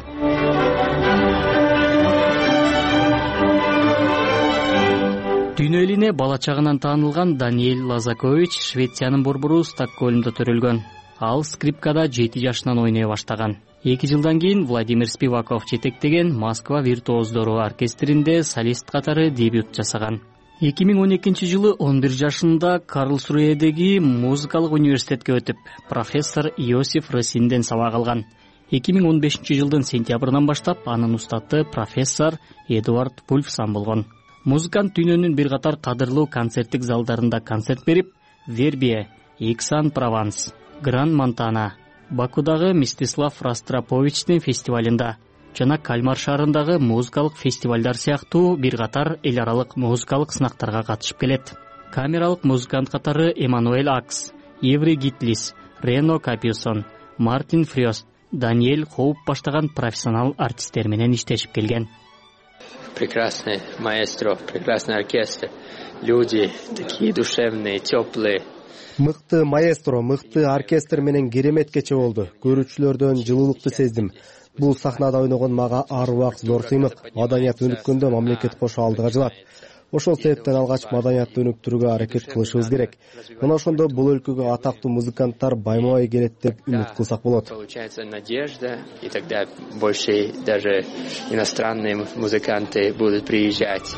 Дүйнө элине бала чагынан таанылган Даниэль Лазакович Швециянын борбору Стокгольмдо төрөлгөн. Ал скрипкада 7 жашынан ойной баштаган. 2 жылдан кийин Владимир Спиваков жетектеген Москва виртуоздору оркестринде солист катары дебют жасаган. 2012 жылы 11 жашында Карлсруэдеги музыкалык университетке өтүп, профессор Иосиф Росинден сабак алган. 2015 жылдын сентябрынан баштап анын устаты профессор Эдуард Пульфсан болгон. Музыкант дүйнөнүн бир катар кадырлуу концерттик залдарында концерт берип, Вербия, Эксан-Прованс, Гран-Монтана, Бакудагы Мстислав Ростроповичтин фестивалында жана Кальмар шаарындагы музыкалык фестивалдар сыяктуу бир катар эл аралык музыкалык сынактарга катышып келет. Камералык музыкант катары Эммануэль Акс, Еври Гитлис, Рено Капюсон, Мартин Фрёст, Даниэль Хоуп баштаган профессионал артисттер менен иштешип келген. Прекрасный маэстро, прекрасный оркестр, люди такие душевные, теплые. Мыкты маэстро, мыкты оркестр менен керемет кече болду. Көрүүчүлөрдөн жылуулукту сездим. Бул сахнада ойногон мага ар убак зор сыймык. Маданият өнүккөндө мамлекет кошо алдыга жылат. Ошол себептен алгач маданиятты өнүктүрүүгө аракет кылышыбыз керек. Мына ошондо бул өлкөгө атактуу музыканттар байма-бай келет деп үмүт кылсак болот. Получается надежда, и тогда больше даже иностранные музыканты будут приезжать.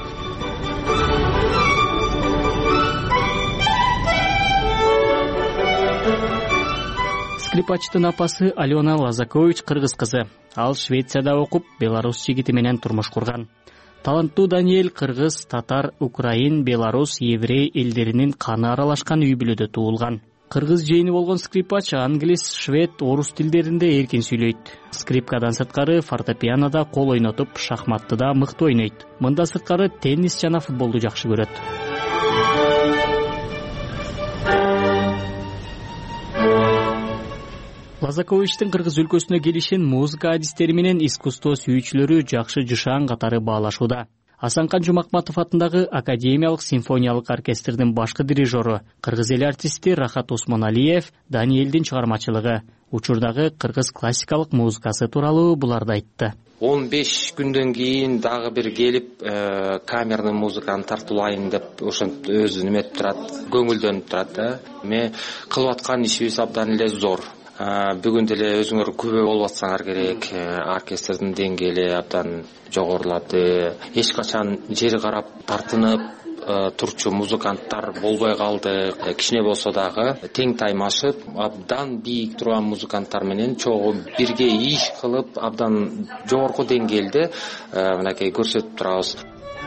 Скрипачтын апасы Алена Лазакович кыргыз кызы. Ал Швецияда окуп, Беларусь жигити менен турмуш курган. Таланттуу Даниэль кыргыз, татар, украин, белорус, еврей элдеринин каны аралашкан үй бүлөдө туулган. Кыргыз жээни болгон скрипач англис, швед, орус тилдеринде эркин сүйлөйт. Скрипкадан сырткары фортепианода кол ойнотуп, шахматтыда мыкты ойнойт. Мында сырткары теннис жана футболду жакшы көрөт. Лазаковичтин кыргыз өлкөсүнө келишин музыка адистери менен искусство сүйүүчүлөрү жакшы жышаан катары баалашууда. Асанкан Жумакматов атындагы Академиялык симфониялык оркестрдин башкы дирижеру, кыргыз эл артисти Рахат Осмоналиев Даниэлдин чыгармачылыгы, учурдагы кыргыз классикалык музыкасы тууралуу буларды айтты. 15 күндөн кийин дагы бир келип камерный музыканы тартуулайын деп ошентип өзү неметип турат, көңүлдөнүп турат. Мен кылып аткан ишибиз абдан эле зор. Бүгүн деле өзүңөр күбө болуп атсаңар керек. Оркестрдин деңгээли абдан жогорулады. Эч качан жери карап тартынып турчу музыканттар болбой калды. Кичине болсо дагы тең таймашып, абдан бийик турган музыканттар менен чогуу бирге иш кылып, абдан жогорку деңгээлде мынакей көрсөтүп турабыз.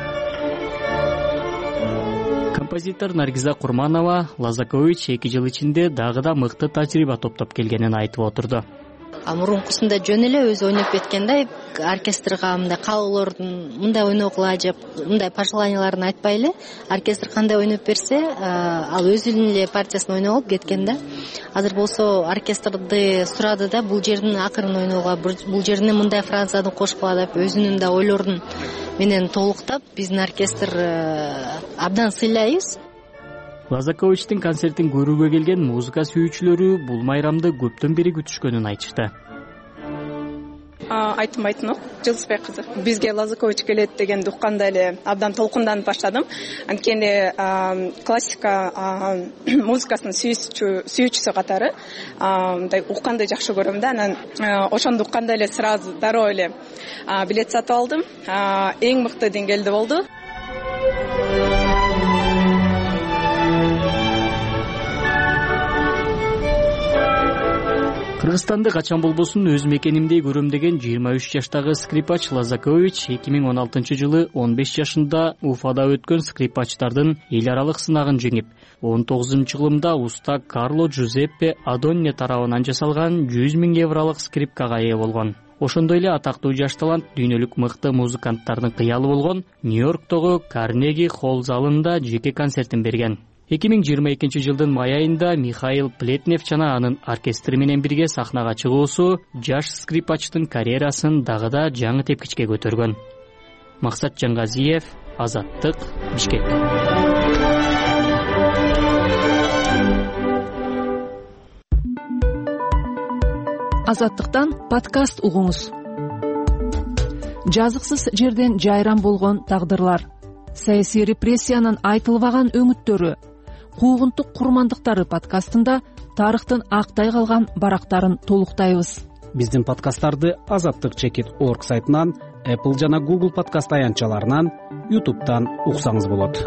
Композитор Наргиза Курманова Лазакович 2 жыл ичинде дагы да мыкты тажрыйба топтоп келгенин айтып отурду. Мурункусунда жөн эле өзү ойноп кеткенде оркестрга мындай каалоолордун мындай ойногула жеп мындай пожеланияларын айтпай эле оркестр кандай ойноп берсе ал өзүнүн эле партиясын ойноп алып кеткен да. Азыр болсо оркестрди сурады да бул жердин акырын ойногула, бул жердин мындай фразаны кошкула деп өзүнүн да ойлорун менен толуктап биздин оркестр абдан сыйлайбыз. Лазаковичтин концертин көрүүгө келген музыка сүйүүчүлөрү бул майрамды көптөн бери күтүшкөнүн айтышты. Айтмайтын ок, Жылысбек кызы. Бизге Лазакович келет дегенди укканда эле абдан толкунданып баштадым. Анткени классика музыкасын сүйүүчүсү катары мындай укканды жакшы көрөм да. Анан ошондо укканда эле сразу дароо эле билет сатып алдым. Эң мыкты деңгээлде болду. Кыргызстанды качан болбосун өз мекенимдей көрөм деген 23 жаштагы скрипач Лазакович 2016 жылы 15 жашында Уфада өткөн скрипачтардын эл аралык сынагын жеңип, 19 жылымда уста Карло Джузеппе Адонне тарабынан жасалган 100 000 евролук скрипкага ээ болгон. Ошондой эле атактуу жаш талант дүйнөлүк мыкты музыканттардын кыялы болгон Нью-Йорктогу Карнеги холл залында жеке концертин берген. 2022 жылдын май айында Михаил Плетнев жана анын оркестри менен бирге сахнага чыгуусу жаш скрипачтын карьерасын дагы да жаңы тепкичке көтөргөн. Максат Жаңгазиев, Азаттык, Бишкек. Азаттыктан подкаст угуңуз. Жазыксыз жерден жайран болгон тагдырлар, саясий репрессиянын айтылбаган өңүттөрү, куугунтук курмандыктары подкастында тарыхтын актай калган барактарын толуктайбыз. Биздин подкасттарды azattik.org сайтынан, Apple жана Google подкаст аянтчаларынан, YouTube'дан уксаңыз болот.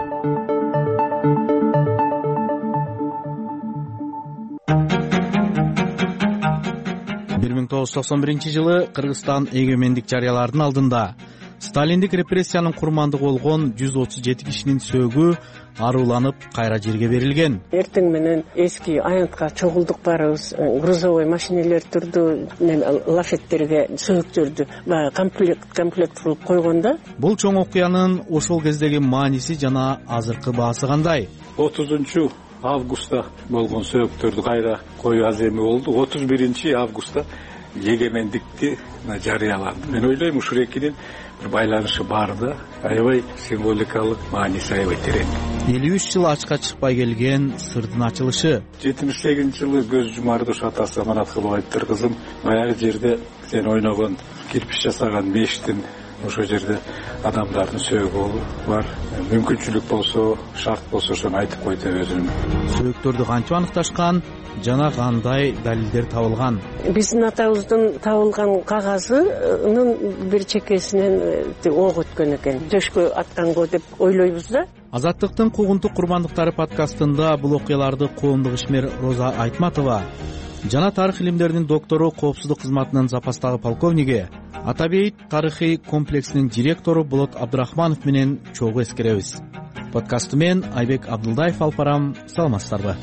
1991 жылы Кыргызстан эгемендик жарыялаардын алдында Сталиндик репрессиянын курмандыгы болгон 137 кишинин сөөгү аруланып кайра жерге берилген. Эртең менен эски аянтка чогулдук барыбыз, грузовой машинелер турду, лафеттерге сөөгтөрдү комплект кылып койгондо. Бул чоң окуянын ошол кездеги мааниси жана азыркы баасы кандай? 30 августта болгон сөөгтөрдү кайра коюу аземи болду. 31 августта эгемендикти жарыяланды. Мен ойлойм ушул экинин бир байланышы бар да, аябай символикалык мааниси аябай терең. 53 жыл ачка чыкпай келген сырдын ачылышы. 78 жылы көз жумарды ушу атасы Аманат Кылыбаевдин кызым баягы жерде сен ойногон кирпич жасаган мештин ошол жерде адамдардын сөөгү бар. Мүмкүнчүлүк болсо, шарт болсо ошону айтып кой деп өзүм. Сөөгтөрдү кантип аныкташкан жана кандай далилдер табылган? Биздин атабыздын табылган кагазынын бир чекесинен ок өткөн экен. Төшкө аттанго деп ойлойбуз да. Азаттыктын куугунтук курмандыктары подкастында бул окуяларды коомдук ишмер Роза Айтматова жана тарых илимдеринин доктору, коопсуздук кызматынын запастагы полковниги, Ата Бейит тарыхый комплексинин директору Болот Абдрахманов менен чогуу эскеребиз. Подкастты мен Айбек Абдулдаев алып барам. Саламатсыздарбы?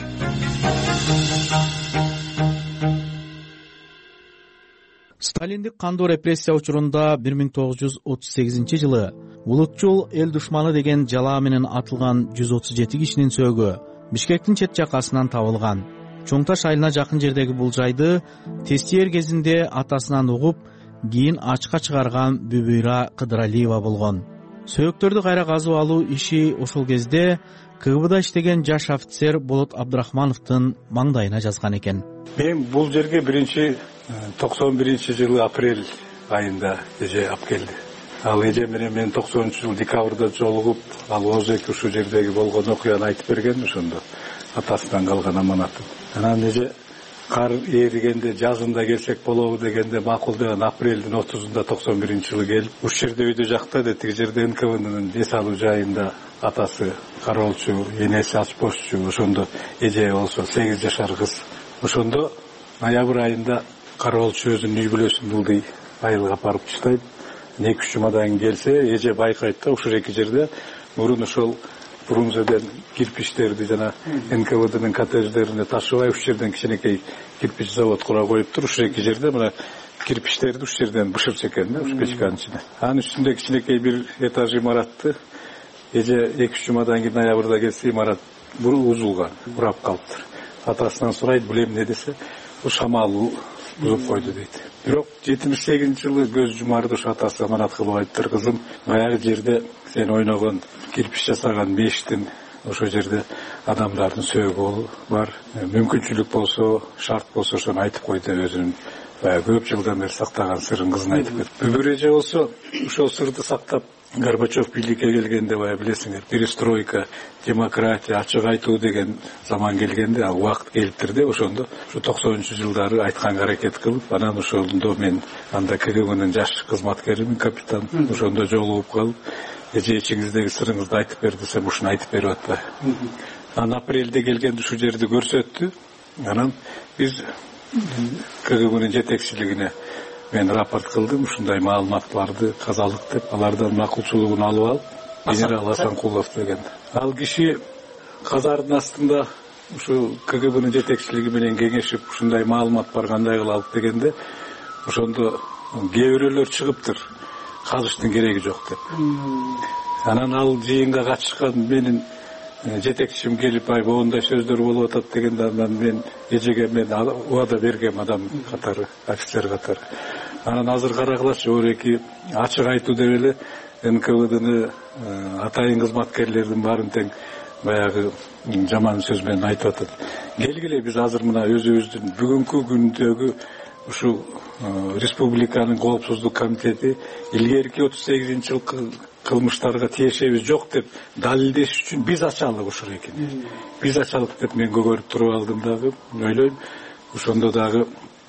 Сталиндик кандуу репрессия учурунда 1938-жылы улутчул эл душманы деген жалаа менен атылган 137 кишинин сөөгү Бишкектин чет жакасынан табылган. Чоң Таш айылына жакын жердеги бул жайды тестиер кезинде атасынан угуп, кийин ачка чыгарган Бүбүйра Кыдыралиева болгон. Сөөктөрдү кайра казып алуу иши ошол кезде КГБда иштеген жаш офицер Болот Абдрахмановдун маңдайына жазган экен. Мен бул жерге биринчи 91-жылы апрель айында эже алып келди. Ал эже менен мен 90-жылы декабрда жолугуп, ал өзү эки ушул жердеги болгон окуяны айтып берген, ошондо атасынан калган аманатын. Анан эже кар эригенде жазында келсек болобу дегенде макулдаган апрелдин 30-унда 91-жылы келип, уш жерде үйдө жактады, тиги жерде НКВдын эс алуу жайында атасы кароолчу, энеси ачпошчу, ошондо эже болсо 8 жашар кыз. Ошондо ноябрь айында кароолчу өзүнүн үй бүлөсүн ылдый айылга барып чыштайт. 2-3 жумадан кийин келсе, эже байкайт да ушул эки жерде мурун ошол Фрунзеден кирпичтерди жана НКВдын коттедждерине ташыбай ушул жерден кичинекей кирпич завод кура коюптур. Ушул эки жерде мына кирпичтерди ушул жерден бышырчу экен да, ушул печканын ичине. Анын үстүндө кичинекей бир этаж имаратты эже 2-3 жумадан кийин ноябрда келсе, имарат бузулган, урап калыптыр. Атасынан сурайт, бул эмне десе, бул шамал бузуп койду дейт. Бирок 78-жылы көз жумарды ушу атасы аманат кылып айттыр, кызым, баягы жерде сен ойногон кирпич жасаган мештин ошол жерде адамдардын сөөгү бар. Мүмкүнчүлүк болсо, шарт болсо ошону айтып койду, өзүнүн баягы көп жылдан бери сактаган сырын кызына айтып кетти. Бүбүр эже болсо ошол сырды сактап, Горбачев бийликке келгенде бая билесиңер, перестройка, демократия, ачык айтуу деген заман келгенде, ал убакыт келиптир деп, ошондо ушу 90-жылдары айтканга аракет кылып, анан ошондо мен анда КГБнын жаш кызматкеримин, капитан, ошондо жолугуп калып, эже ичиңиздеги сырыңызды айтып бер десем, ушуну айтып берип атпайбы. Анан апрелде келгенде ушул жерди көрсөттү. Анан биз КГБнын жетекчилигине мен рапорт кылдым, ушундай маалыматтарды казалык деп, алардан макулчулугун алып алып, генерал Асанкулов деген. Ал киши казардын астында ушу КГБнын жетекчилиги менен кеңешип, ушундай маалымат бар, кандай кылалык дегенде, ошондо кээ бирөөлөр чыгыптыр, казыштын кереги жок деп. Анан ал жыйынга катышкан менин жетекчим келип, ай моундай сөздөр болуп атат дегенде, анан мен эжеге мен убада бергем, адам катары, офицер катары. Анан азыр карагылачы, ореки ачык айтуу деп эле НКВдны атайын кызматкерлердин баарын тең баягы жаман сөз менен айтып атат. Келгиле биз азыр мына өзүбүздүн бүгүнкү күндөгү ушул республиканын коопсуздук комитети илгерки 38-жылкы кылмыштарга тиешебиз жок деп далилдеш үчүн биз ачалык ушул экени. Биз ачалык деп мен көгөрүп туруп алдым дагы, ойлойм. Ошондо дагы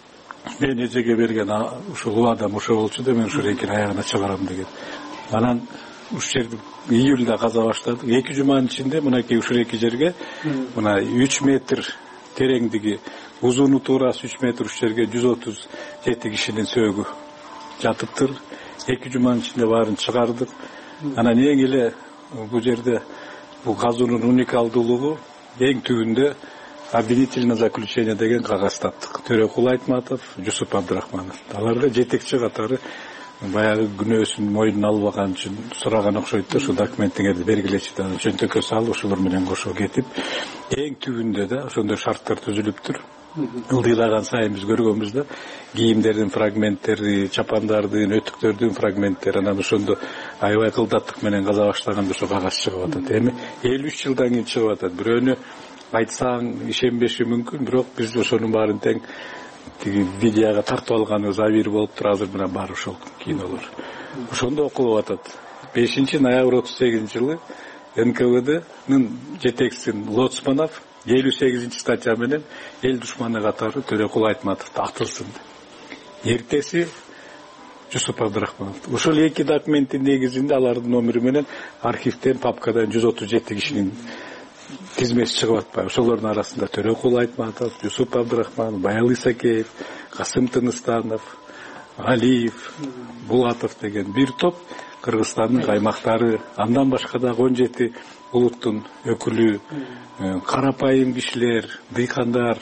мен эжеге берген ушул убадам ошо болчу да, мен ушул экени аягына чыгарам деген. Анан ушул жерди июлда каза баштадык. 2 жуманын ичинде мынакей ушул эки жерге мына 3 метр тереңдиги, узуну туурасы 3 метр ушул жерге 137 кишинин сөөгү жатыптыр. 2 жуманын ичинде баарын чыгардык. Анан эң эле бул жерде бул казуунун уникалдуулугу эң түбүндө обвинительное заключение деген кагаз таптык. Төрөкул Айтматов, Жусуп Абдрахманов. Аларга жетекчи катары баягы күнөөсүн мойнуна албаган үчүн сураган окшойт да, ошо документтиңерди бергилечи да, чөнтөккө салып ошолор менен кошо кетип, эң түбүндө да ошондой шарттар түзүлүптүр. Ылдыйлаган сайын биз көргөнбүз да, кийимдердин фрагменттери, чапандардын, өтүктөрдүн фрагменттери, анан ошондо аябай кылдаттык менен каза баштаганда ошо кагаз чыгып атат. Эми 53 жылдан кийин чыгып атат. Бирөөнү айтсаң ишенбеши мүмкүн, бирок биз ошонун баарын тең тиги видеого тартып алганыбыз авир болуптур, азыр мына бар ошол кинолор. Ошондо окулуп атат. 5-ноябрь 38-жылы НКВднын жетекчиси Лоцманов 58-статья менен эл душманы катары Төрөкул Айтматовду атылсын. Эртеси Жусуп Абдрахманов. Ошол эки документтин негизинде алардын номери менен архивден, папкадан 137 кишинин тизмеси чыгып атпайбы. Ошолордун арасында Төрөкул Айтматов, Юсуп Абдрахман, Баял Исакеев, Касым Тыныстанов, Алиев, Булатов деген бир топ Кыргызстандын аймактары, андан башка дагы 17 улуттун өкүлү, карапайым кишилер, дыйкандар,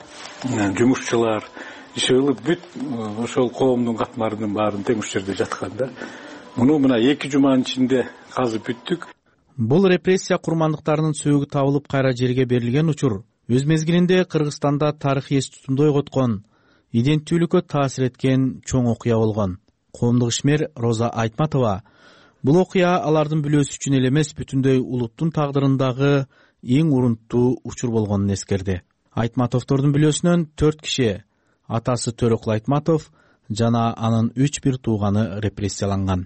жумушчулар иши кылып бүт ошол коомдун катмарынын баарын тең ушул жерде жаткан да. Муну мына 2 жуманын ичинде казып бүттүк. Бул репрессия курмандыктарынын сөөгү табылып кайра жерге берилген учур өз мезгилинде Кыргызстанда тарыхый эс тутумду ойготкон, иденттүүлүккө таасир эткен чоң окуя болгон. Коомдук ишмер Роза Айтматова бул окуя алардын бүлөсү үчүн эле эмес, бүтүндөй улуттун тагдырындагы эң урунттуу учур болгонун эскерди. Айтматовдордун бүлөсүнөн 4 киши, атасы Төрөкул Айтматов жана анын 3 тууганы репрессияланган.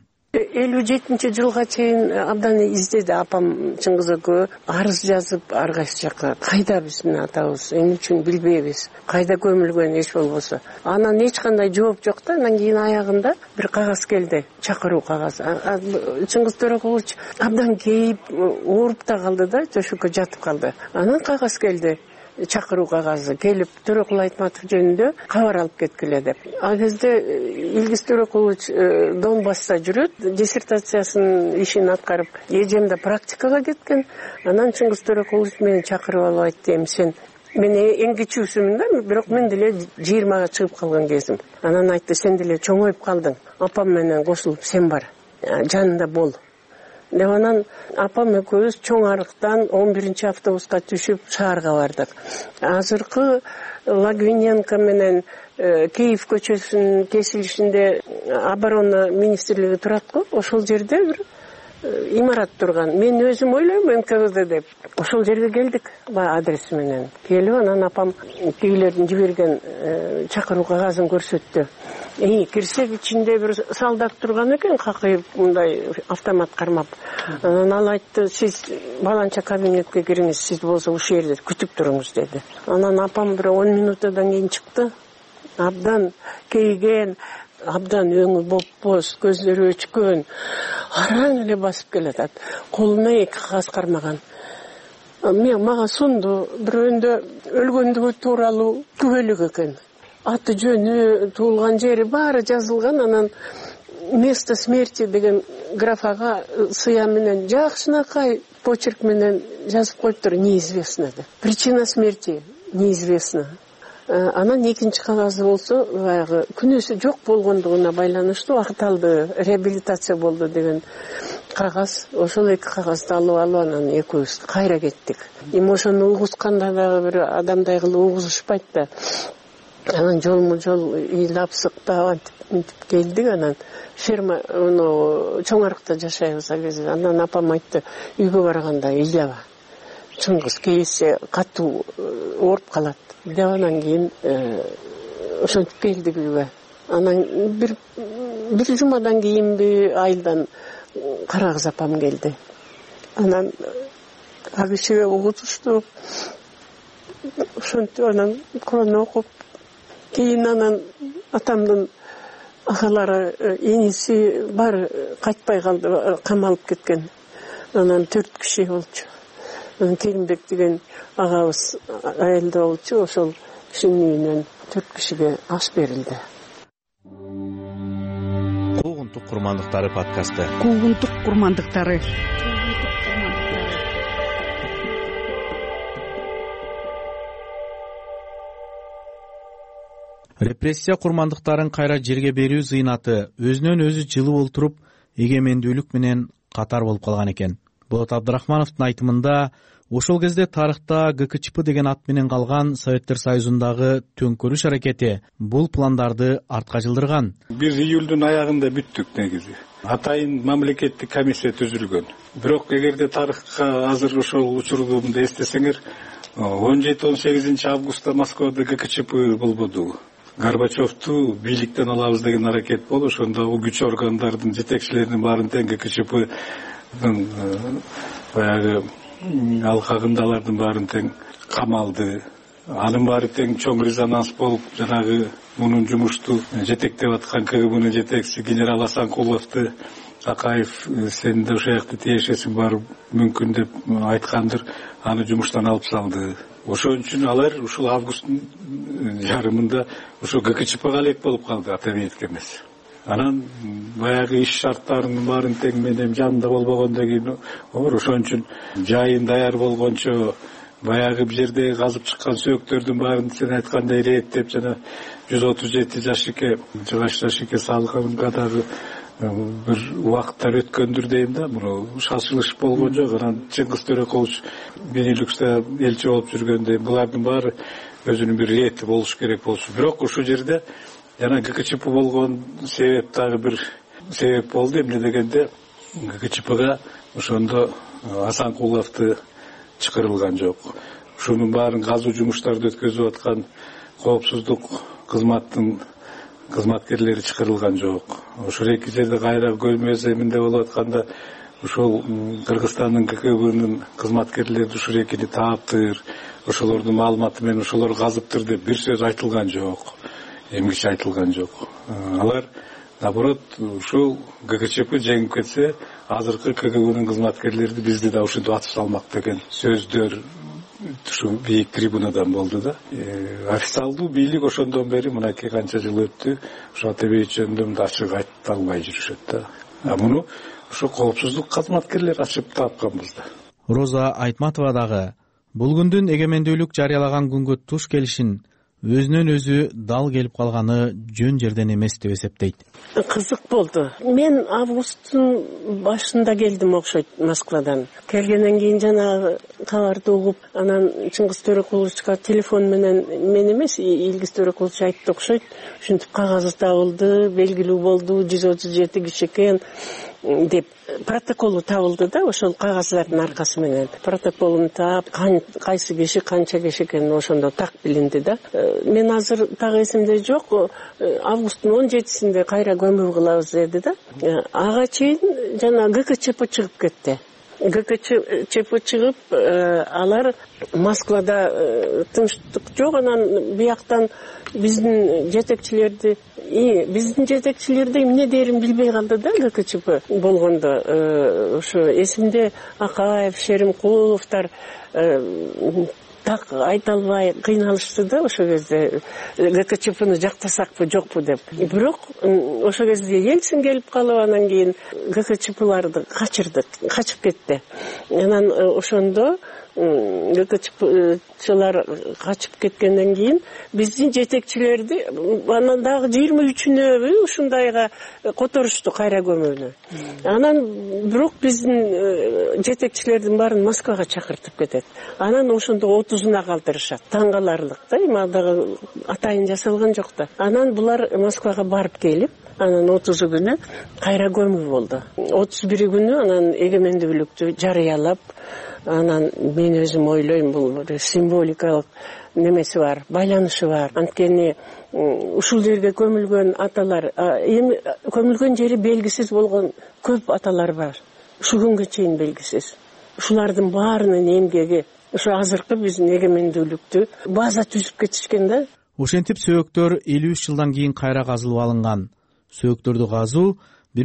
57-жылга чейин абдан издеди апам Чыңгыз экөө, арыз жазып ар кайсы жакка. Кайда биздин атабыз, эмне үчүн билбейбиз, кайда көмүлгөн эч болбосо. Анан эч кандай жооп жок да. Анан кийин аягында бир кагаз келди, чакыруу кагазы. Чыңгыз Төрөкулович абдан кейип, ооруп да калды да, төшөккө жатып калды. Анан кагаз келди, чакыруу кагазы келип Төрөкул Айтматов жөнүндө кабар алып кеткиле деп. Ал кезде Илгиз Төрөкулович Донбасста жүрөт, диссертациясынын ишин аткарып, эжемде практикага кеткен. Анан Чыңгыз Төрөкулович мени чакырып алып айтты, сен мен эң кичүүсүмүн да, бирок мен деле 20га чыгып калган кезим. Анан айтты, сен деле чоңоюп калдың, апам менен кошулуп сен бар, жанында бол. Деп анан апам экөөбүз чоң арыктан 11-автобуска түшүп шаарга бардык. Азыркы Лагвиненко менен Киев көчөсүнүн кесилишинде оборона министрлиги турат го, ошол жерде бир имарат турган. Мен өзүм ойлойм НКВД деп. Ошол жерге келдик, адреси менен. Келип анан апам тигилердин жиберген чакыруу кагазын көрсөттү. Кирсек ичинде бир солдат турган экен, какайып мындай автомат кармап. Анан ал айтты, сиз баланча кабинетке кириңиз, сиз болсо ушул жерде күтүп туруңуз деди. Анан апам бир 10 минуттан кийин чыкты. Абдан кейген, абдан өңү бопбоз, көздөрү өчкөн, араң эле басып келатат. Колуна 2 кагаз кармаган. Мага сунду, бирөөндө өлгөндүгү тууралуу күбөлүк экен. Аты жөнү, туулган жери баары жазылган. Анан место смерти деген графага сыя менен жакшынакай почерк менен жазып коюптур, неизвестно деп. Причина смерти неизвестна. Анан экинчи кагазы болсо, баягы күнөөсү жок болгондугуна байланыштуу акталды, реабилитация болду деген кагаз. Ошол 2 кагазды алып анан экөөбүз кайра кеттик. Эми ошону угусканда дагы бир адамдай кылып угузушпайт да. Анан жолму-жол ыйлап сыктап антип келдик. Анан ферма чоң арыкта жашайбыз ал кезде. Анан апам айтты, үйгө барганда ыйлаба. Чыңгыз кейсе катуу ооруп калат. Деп анан кийин ошентип келдик үйгө. Анан бир жумадан кийинби айылдан Карагыз апам келди. Анан ал кишиге угутушту. Ошентип анан Куран окуп, кийин анан атамдын агалары, эниси бар кайтпай калды, камалып кеткен. Анан 4 киши болчу. Керимбек деген агабыз айылда болчу, ошол кишинин үйүнөн 4 кишиге аш берилди. Куугунтук курмандыктары подкасты. Куугунтук курмандыктары. Репрессия курмандыктарын кайра жерге берүү зыйнаты өзүнөн өзү жылып олтуруп эгемендүүлүк менен катар болуп калган экен. Болот Абдрахмановдун айтымында, ошол кезде тарыхта ГКЧП деген ат менен калган Советтер Союзундагы төңкөрүш аракети бул пландарды артка жылдырган. 1 июлдун аягында бүттүк негизи. Атайын мамлекеттик комиссия түзүлгөн. Бирок эгерде тарыхка азыр ошол учурду эстесеңер, 17-18 августта Москвада ГКЧП болбоду. Горбачевду бийликтен алабыз деген аракет болуп, ошондо күч органдардын жетекчилеринин баарын тең ГКЧПдын баягы алкагындалардын баарын тең камалды. Анын баары тең чоң резонанс болуп, жанагы мунун жумушту жетектеп аткан КГБнын жетекчиси генерал Асанкуловду Акаев сен да ошол жакта тиешесиң барып мүмкүн деп айткандыр, аны жумуштан алып салды. Ошон үчүн алар ушул августтун жарымында ошо ГКЧПга элек болуп калды, Атамеевке эмес. Анан баягы иш шарттарынын баарын тең менен жанында болбогондон кийин ошон үчүн жайын даяр болгончо баягы бир жерде казып чыккан сөөктөрдүн баарын сен айткандай реттеп жана 137 жашыке жыгач жашыке салганга дагы бир убакыттар өткөндүр дейм да. Муну шашылыш болгон жок. Анан Чыңгыз Төрөкулович Бенилюкста элчи болуп жүргөндө булардын баары өзүнүн бир рети болуш керек болчу. Бирок ушул жерде жана ГКЧП болгон себеп дагы бир себеп болду. Эмне дегенде ГКЧПга ошондо Асанкуловду чакырылган жок. Ушунун баарын казуу жумуштарды өткөзүп аткан коопсуздук кызматтын кызматкерлери чакырылган жок. Ошол эки жерде кайра көзмө эминде болуп атканда ушул Кыргызстандын КГБнын кызматкерлери ушул экини тааптыр, ошолордун маалыматы менен ошолор казыптыр деп бир сөз айтылган жок. Эмгиче айтылган жок. Алар наоборот ушул ГКЧП жеңип кетсе, азыркы КГБнын кызматкерлери бизди да ушинтип атып салмак деген сөздөр ушу бийик трибунадан болду да. Официалдуу бийлик ошондон бери мынакей канча жыл өттү, ошо Атабек жөнүндө ачык айта албай жүрүшөт да. Муну ошо коопсуздук кызматкерлери ачып тапканбыз да. Роза Айтматова дагы бул күндүн эгемендүүлүк жарыялаган күнгө туш келишин өзүнөн өзү дал келип калганы жөн жерден эмес деп эсептейт. Кызык болду. Мен августтун башында келдим окшойт Москвадан. Келгенден кийин жанагы кабарды угуп, анан Чыңгыз Төрөкуловичка телефон менен мен эмес, Илгиз Төрөкулович айтты окшойт. Ушинтип кагазы табылды, белгилүү болду, 137 киши экен деп протоколу табылды да, ошол кагаздардын аркасы менен. Протоколун таап, кайсы киши канча киши экенин ошондо так билинди да. Мен азыр так эсимде жок, августтун 17-синде кайра көмүү кылабыз деди да. Ага чейин жана ГКЧП чыгып кетти. ГКЧП чыгып, алар Москвада тынчтык жок, анан бияктан биздин жетекчилерди эмне дээрин билбей калды да ГКЧП болгондо. Ошо эсимде Акаев, Шеримкуловдор так айта албай кыйналышты да ошол кезде, ГКЧПны жактасакпы жокпу деп. Бирок ошол кезде Ельцин келип калып, анан кийин ГКЧПларды качып кетти. Анан ошондо ГКЧПчылар качып кеткенден кийин биздин жетекчилерди анан дагы 23-үнө ушундайга которушту кайра көмүүнү. Анан бирок биздин жетекчилердин баарын Москвага чакыртып кетет. Анан ошондо 30-уна калтырышат. Таң каларлык да, эми дагы атайын жасалган жок да. Анан булар Москвага барып келип, анан 30 күнү кайра көмүү болду. 31 күнү анан эгемендүүлүктү жарыялап, анан мен өзүм ойлойм, бул символикалык немеси бар, байланышы бар. Анткени ушул жерге көмүлгөн аталар, эми көмүлгөн жери белгисиз болгон көп аталар бар. Ушул күнгө чейин белгисиз. Ушулардын баарынын эмгеги ошо азыркы биздин эгемендүүлүктү база түзүп кетишкен да. Ошентип сөөктөр 53 жылдан кийин кайра казылып алынган. Сөөктөрдү казуу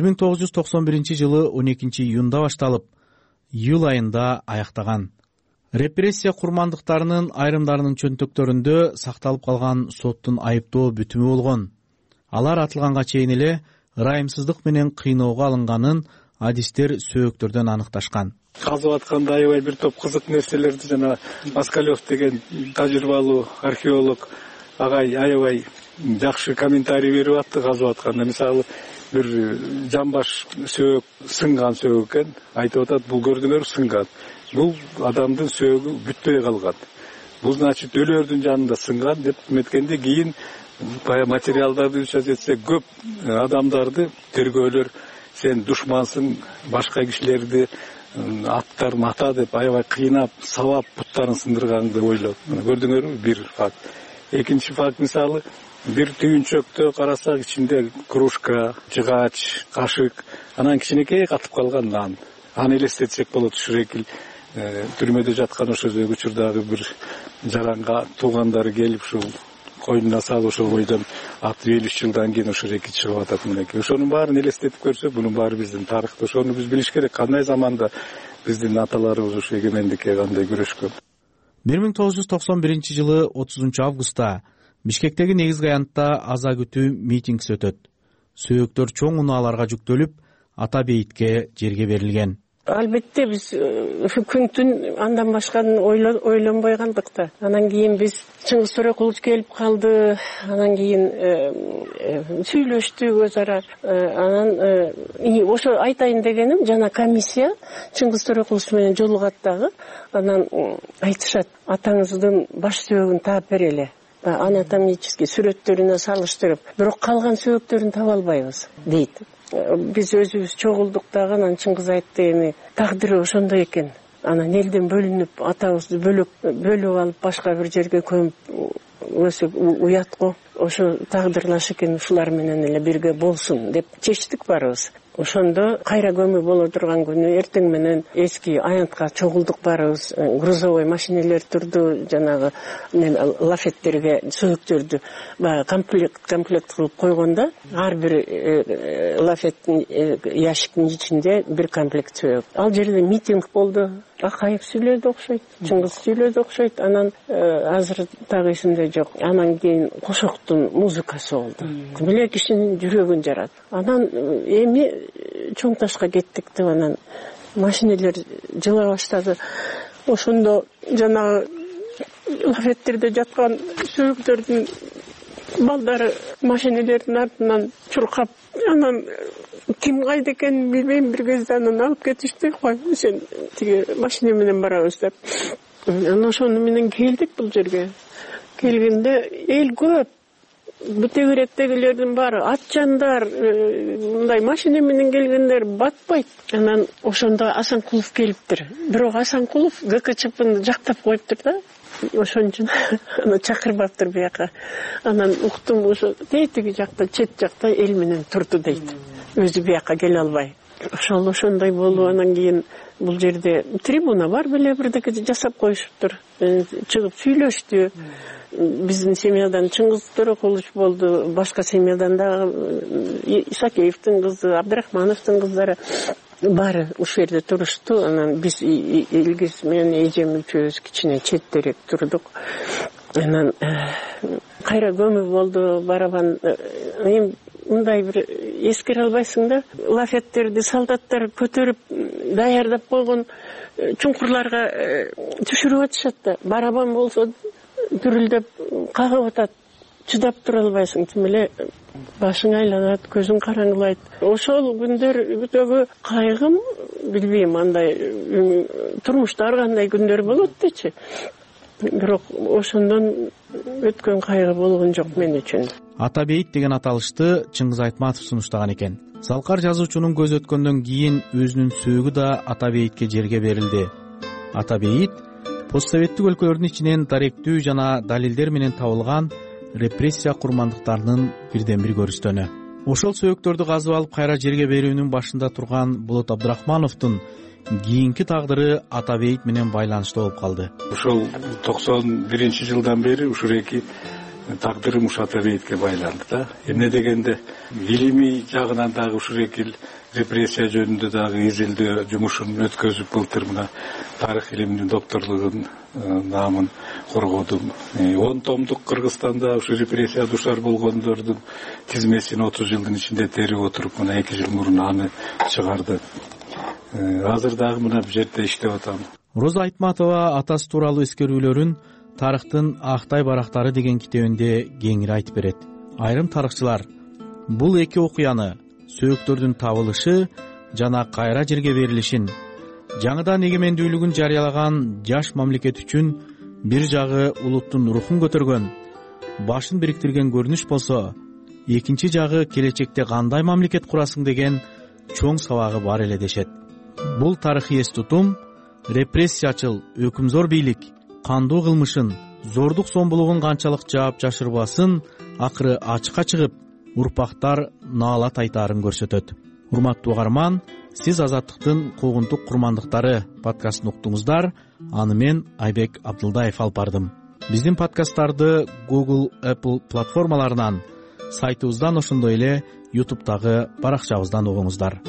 1991 жылы 12 июнда башталып, июль айында аяктаган. Репрессия курмандыктарынын айрымдарынын чөнтөктөрүндө сакталып калган соттун айыптоо бүтүмү болгон. Алар атылганга чейин эле ырайымсыздык менен кыйноого алынганын адистер сөөктөрдөн аныкташкан. Казып атканда аябай бир топ кызык нерселерди жана Москалев деген тажрыйбалуу археолог агай аябай жакшы комментарий берип атты казып атканда. Мисалы, бир жамбаш сөөк, сынган сөөк экен, айтып атат, бул көрдүңөр сынган. Бул адамдын сөөгү бүтпөй калган. Бул значит өлөрдүн жанында сынган деп эметкенде кийин бая материалдарды учат этсе көп адамдарды тергөөлөр сен душмансың, башка кишилерди аттарын ата деп аябай кыйнап, сабап буттарын сындырган деп ойлоп. Көрдүңөрбү бир факт. Экинчи факт, мисалы, бир түйүнчөктө карасак ичинде кружка, жыгач, кашык, анан кичинекей катып калган нан. Аны элестетсек болот, Шурекил түрмөдө жаткан ошо учурдагы бир жаранга туугандары келип ушул койнуна салып ошол бойдон 60-50 жылдан кийин ошо реки чыгып атат мынакей. Ошонун баарын элестетип көрсө, бунун баары биздин тарыхта. Ошону биз билиш керек. Кандай заманда биздин аталарыбыз ошо эгемендикке кандай күрөшкөн. 1991 30 августта Бишкектеги негизги аянтта аза күтүү митингиси өтөт. Сөөктөр чоң унааларга жүктөлүп, ата бейитке жерге берилген. Албетте биз күн түн андан башканы ойлонбой калдык да. Анан кийин биз Чыңгыз Төрөкулович келип калды. Анан кийин сүйлөштүк өз ара. Анан ошо айтайын дегеним, жана комиссия Чыңгыз Төрөкулович менен жолугат дагы. Анан айтышат, атаңыздын баш сөөгүн таап берели. Анатомический сүрөттөрүнө салыштырып, бирок калган сөөктөрүн таба албайбыз дейт. Биз өзүбүз чогулдук дагы, анан Чыңгыз айтты, эми тагдыры ошондой экен. Анан элден бөлүнүп, атабызды бөлүп алып башка бир жерге көмүп өсүп уят го. Ошо тагдырлаш экен, ушулар менен эле бирге болсун деп чечтик барыбыз. Ошондо кайра көмүү боло турган күнү эртең менен эски аянтка чогулдук барыбыз. Грузовой машинелер турду, жанагы лафеттерге сөөктөрдү комплект кылып койгондо, ар бир лафеттин ящиктин ичинде бир комплект сөөк. Ал жерде митинг болду. Акаев сүйлөдү окшойт, Чыңгыз сүйлөдү окшойт. Анан азыр дагы эсимде жок. Анан кийин кошоктун музыкасы болду. Ким эле кишинин жүрөгүн жарат. Анан эми чоң ташка кеттик деп анан машинелер жыла баштады. Ошондо жанагы лафеттерде жаткан сөөктөрдүн балдары машинелердин артынан чуркап, анан ким кайда экенин билбейм, бир кезде анан алып кетишти. Кой, сен тиги машина менен барабыз деп. Анан ошону менен келдик бул жерге. Келгенде эл көп. Бүтөгүрөктөгүлөрдүн баары атчандар, мындай машина менен келгендер батпайт. Анан ошондо Асанкулов келиптир. Бирок Асанкулов ГКЧПны жактап коюптур да. Ошон үчүн аны чакырбаптыр бияка. Анан уктум, ошо тетиги жакта, чет жакта эл менен турду дейт. Өзү бияка келе албай. Ошондой болду. Анан кийин бул жерде трибуна бар беле, бирдеке жасап коюшуптур. Чыгып сүйлөштү. Биздин семьядан Чыңгыз Төрөкулович болду, башка семьядан дагы Исакеевдин кызы, Абдрахмановдун кыздары баары ушул жерде турушту. Анан биз Илгиз менен эжем үчөөбүз кичине четтерээк турдук. Анан кайра көмүү болду, барабан. Эми мындай бир эскере албайсың да, лафеттерди солдаттар көтөрүп даярдап койгон чуңкурларга түшүрүп атышат да. Барабан болсо дүрүлдөп кагып атат. Чыдап тура албайсың, тим эле башың айланат, көзүң караңгылайт. Ошол күндөрдөгү кайгым, билбейм, андай турмушта ар кандай күндөр болот дечи. Бирок ошондон өткөн кайгы болгон жок мен үчүн. Ата бейит деген аталышты Чыңгыз Айтматов сунуштаган экен. Залкар жазуучунун көз өткөндөн кийин өзүнүн сөөгү да ата бейитке жерге берилди. Ата бейит постсоветтик өлкөлөрдүн ичинен даректүү жана далилдер менен табылган репрессия курмандыктарынын бирден бир көрүстөнү. Ошол сөөктөрдү казып алып кайра жерге берүүнүн башында турган Болот Абдрахмановдун кийинки тагдыры ата бейит менен байланыштуу болуп калды. Ошол 91-жылдан бери ушул эки тагдырым ушу ата бейитке байланды да. Эмне дегенде илимий жагынан дагы ушул эки репрессия жөнүндө дагы изилдөө жумушун өткөзүп, былтыр мына тарых илиминин докторлугун наамын коргодум. 10 томдук Кыргызстанда ушу репрессия душар болгондордун тизмесин 30 жылдын ичинде терип отуруп, мына 2 жыл мурун аны чыгарды. Азыр дагы мына бул жерде иштеп атам. Роза Айтматова атасы тууралуу эскерүүлөрүн Тарыхтын Актай барактары деген китебинде кеңири айтып берет. Айрым тарыхчылар бул эки окуяны, сөөктөрдүн табылышы жана кайра жерге берилишин, жаңыдан эгемендүүлүгүн жарыялаган жаш мамлекет үчүн бир жагы улуттун рухун көтөргөн, башын бириктирген көрүнүш болсо, экинчи жагы келечекте кандай мамлекет курасың деген чоң сабагы бар эле дешет. Бул тарыхый эс тутум репрессиячыл өкүмзор бийлик кандуу кылмышын, зордук зомбулугун канчалык жаап жашырбасын акыры ачыкка чыгып, урпактар наалат айтаарын көрсөтөт. Урматтуу угарман, сиз Азаттыктын куугунтук курмандыктары подкастын уктуңуздар. Аны мен Айбек Абдылдаев алып бардым. Биздин подкасттарды Google, Apple платформаларынан, сайтыбыздан, ошондой эле YouTube'дагы баракчабыздан угуңуздар.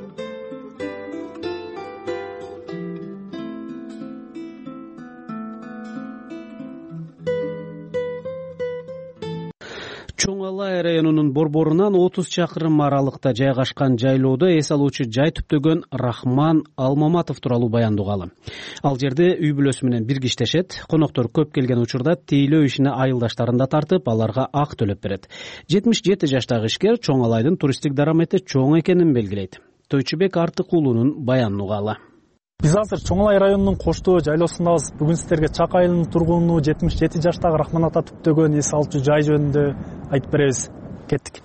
Чоң Алай районунун борборунан 30 чакырым аралыкта жайгашкан жайлоодо эс алуучу жай түптөгөн Рахман Алмаматов тууралуу баяндоо угалы. Ал жерде үй бүлөсү менен бирге иштешет. Коноктор көп келген учурда тейлөө ишине айылдаштарын да тартып, аларга ак төлөп берет. 77 жаштагы ишкер Чоң Алайдын туристтик дарамети чоң экенин белгилейт. Тойчубек Артык уулунун баянын угалы. Биз азыр Чоң Алай районунун Коштоо жайлоосундабыз. Бүгүн сиздерге Чак айылынын тургуну 77 жаштагы Рахман ата түптөгөн эс алуучу жай жөнүндө айтып беребиз. Кеттик.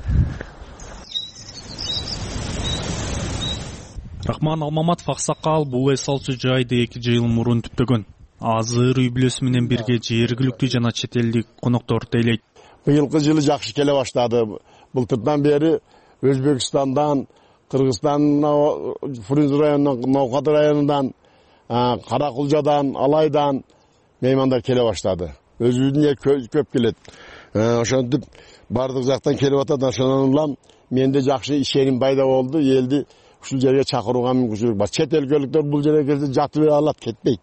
Рахман Алмаматов аксакал бул эс алуучу жайды 2 жыл мурун түптөгөн. Азыр үй бүлөсү менен бирге жергиликтүү жана чет элдик коноктор тейлейт. Быйылкы жылы жакшы келе баштады. Былтырдан бери Өзбекстандан, Кыргызстандан, Фрунзе районунан, Ноокат районунан, Каракулжадан, Алайдан меймандар келе баштады. Өзүбүздүн көп келет. Ошентип бардык жактан келип атат. Ошондон улам менде жакшы ишеним пайда болду. Элди ушул жерге чакырууга мүмкүнчүлүк бар. Чет элдиктер бул жерге келсе жатып алат, кетпейт.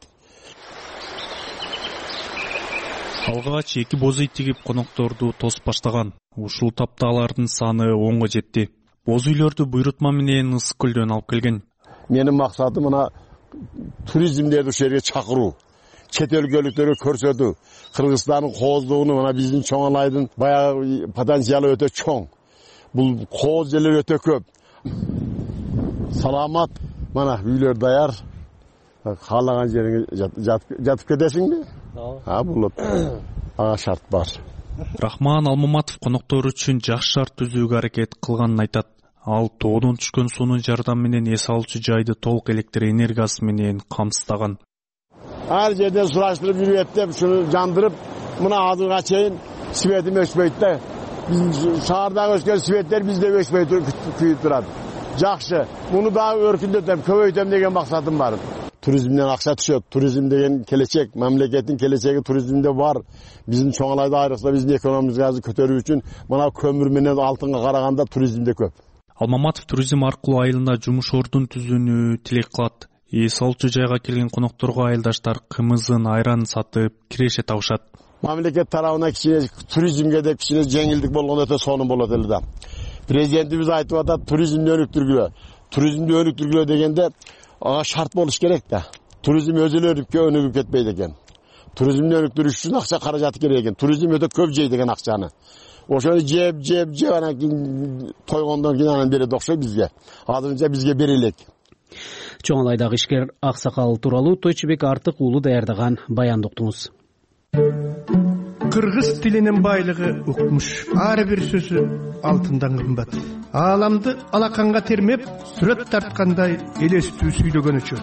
Алгач 2 боз үй тигип конокторду тосуп баштаган. Ушул тапта алардын саны 10го жетти. Боз үйлөрдү буйрутма менен Ысык көлдөн алып келген. Менин максатым мына туризмдерди ушул жерге чакыруу, чет өлкөлүктөргө көрсөтүү. Кыргызстандын кооздугуну мына биздин Чоң Алайдын баягы потенциалы өтө чоң. Бул кооз жерлер өтө көп. Саламат, мына үйлөр даяр. Каалаган жериңе жатып кетесиңби? Болот. Ага шарт бар. Рахман Алмаматов коноктор үчүн жакшы шарт түзүүгө аракет кылганын айтат. Ал тоодон түшкөн суунун жардамы менен эс алуучу жайды толук электр энергиясы менен камсыздаган. Ар жерден сураштырып жүрүп, шуну жандырып, мына азырга чейин светим өчпөйт да. Биздин шаардагы өчкөн светтер бизде өчпөй күйүп турат. Жакшы. Муну дагы өркүндөтөм, көбөйтөм деген максатым бар. Туризмден акча түшөт. Туризм деген келечек, мамлекеттин келечеги туризмде бар. Биздин Чоң Алайда айрыкча биздин экономикабызды көтөрүү үчүн мына көмүр менен алтынга караганда туризмде көп. Алмаматов туризм аркылуу айылына жумуш ордун түзүүнү тилек кылат. Эс алуучу жайга келген конокторго айылдаштар кымызын, айранын сатып, киреше табышат. Мамлекет тарабына кичине туризмге деп кичине жеңилдик болгон өтө сонун болот эле да. Президентибиз айтып атат, туризмди өнүктүргүлө. Туризмди өнүктүргүлө дегенде ага шарт болуш керек да. Туризм өзү эле өнүгүп кетпейт экен. Туризмди өнүктүрүш үчүн акча каражаты керек экен. Туризм өтө көп жейт экен акчаны. Ошону жеп анан кийин тойгондон кийин анан берет окшойт бизге. Азырынча бизге бере элек. Чоң Алайдагы ишкер аксакал тууралуу Тойчубек Артык уулу даярдаган баянды уктуңуз. Кыргыз тилинин байлыгы укмуш. Ар бир сөзү алтындан кымбат. Ааламды алаканга термеп, сүрөт тарткандай элестүү сүйлөгөнүчү.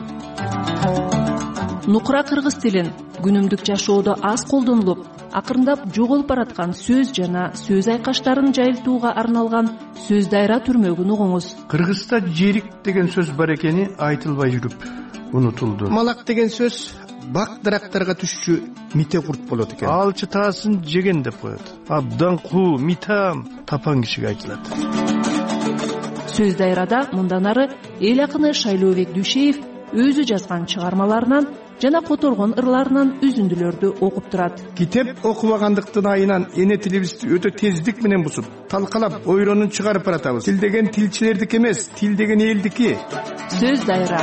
Нукура кыргыз тилин күнүмдүк жашоодо аз колдонулуп, акырындап жоголуп бараткан сөз жана сөз айкаштарын жайылтууга арналган сөз дайра түрмөгүн угуңуз. Кыргызда жерик деген сөз бар экени айтылбай жүрүп унутулду. Малак деген сөз бак дарактарга түшчү мите курт болот экен. Ал чытаасын жеген деп коет. Абдан куу, митам тапан кишиге айтылат. Сөз дайрада мындан ары эл акыны Шайлообек Дүйшеев өзү жазган чыгармаларынан жана которгон ырларынан үзүндүлөрдү окуп турат. Китеп окубагандыктын айынан эне тилибизди өтө тездик менен бузуп, талкалап, ойронун чыгарып баратабыз. Тил деген тилчилердики эмес, тил деген элдики. Сөз дайра.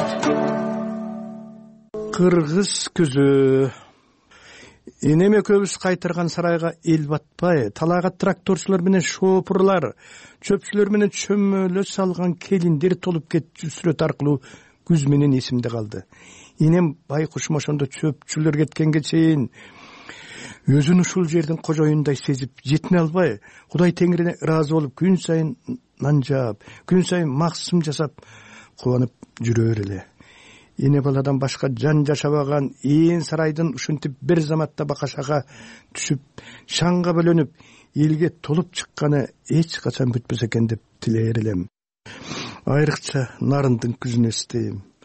Кыргыз көзү. Энем экөөбүз кайтырган сарайга эл батпай, талаага тракторчулар менен шопурлар, чөпчүлөр менен чөмөлө салган келиндер толуп кетчү сүрөт аркылуу күз менен эсимде калды. Энем байкушум ошондо чөпчүлөр кеткенге чейин өзүн ушул жердин кожоюндай сезип, жетине албай, Кудай Теңирине ыраазы болуп, күн сайын нан жаап, күн сайын максым жасап, кубанып жүрөр эле. Эне баладан башка жан жашабаган ээн сарайдын ушинтип бир заматта бакашага түшүп, шаңга бөлөнүп, элге толуп чыкканы эч качан бүтпөс экен деп тилээр элем. Айрыкча нарындын күзүн эстейм.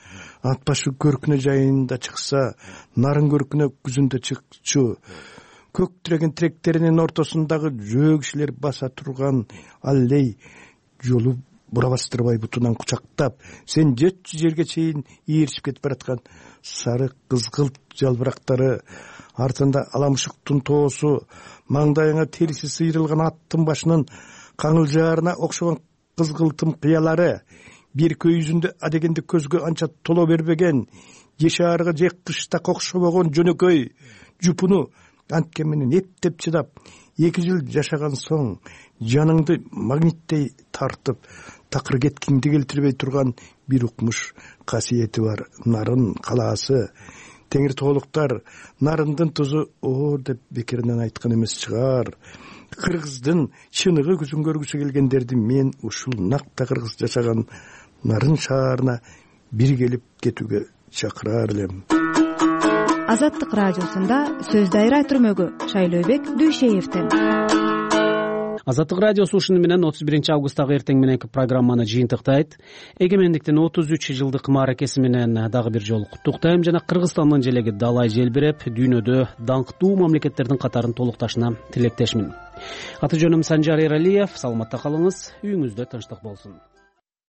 ат башы көркүнө жайында чыкса, нарын көркүнө күзүндө чыкчу. Көк тиреген тиректеринин ортосундагы жөө кишилер баса турган аллей жолу бура бастырбай бутунан кучактап, сен 700 жерге чейин ийиришип кетип бараткан сары кызгылт жалбырактары, артында аламышыктын тоосу, маңдайыңа териси сыйрылган аттын башынын каңылжаарына окшогон кызгылтым кыялары, бир көйүзүндө адегенде көзгө анча толо бербеген, жешаарыга же кыштак окшобогон жөнөкөй жупуну анткен менен эптеп чыдап, 2 жыл жашаган соң жаныңды магниттей тартып, такыр кеткиңди келтирбей турган бир укмуш касиети бар нарын калаасы. Теңир тоолуктар нарындын тузу оор деп бекеринен айткан эмес чыгар. Кыргыздын чыныгы күзүн көргүсү келгендерди мен ушул накта кыргыз жашаган нарын шаарына бир келип кетүүгө чакырар элем. Азаттык радиосунда сөз дайра түрмөгү Шайлообек Дүйшеевден. Азаттык радиосу ушуну менен 31 августтагы эртең мененки программаны жыйынтыктайт. Эгемендиктин 33 жылдык мааракеси менен дагы бир жолу куттуктайм жана Кыргызстандын желеги далай желбиреп, дүйнөдө даңктуу мамлекеттердин катарын толукташына тилектешмин. Аты жөнүм Санжар Эралиев. Саламатта калыңыз, үйүңүздө тынчтык болсун.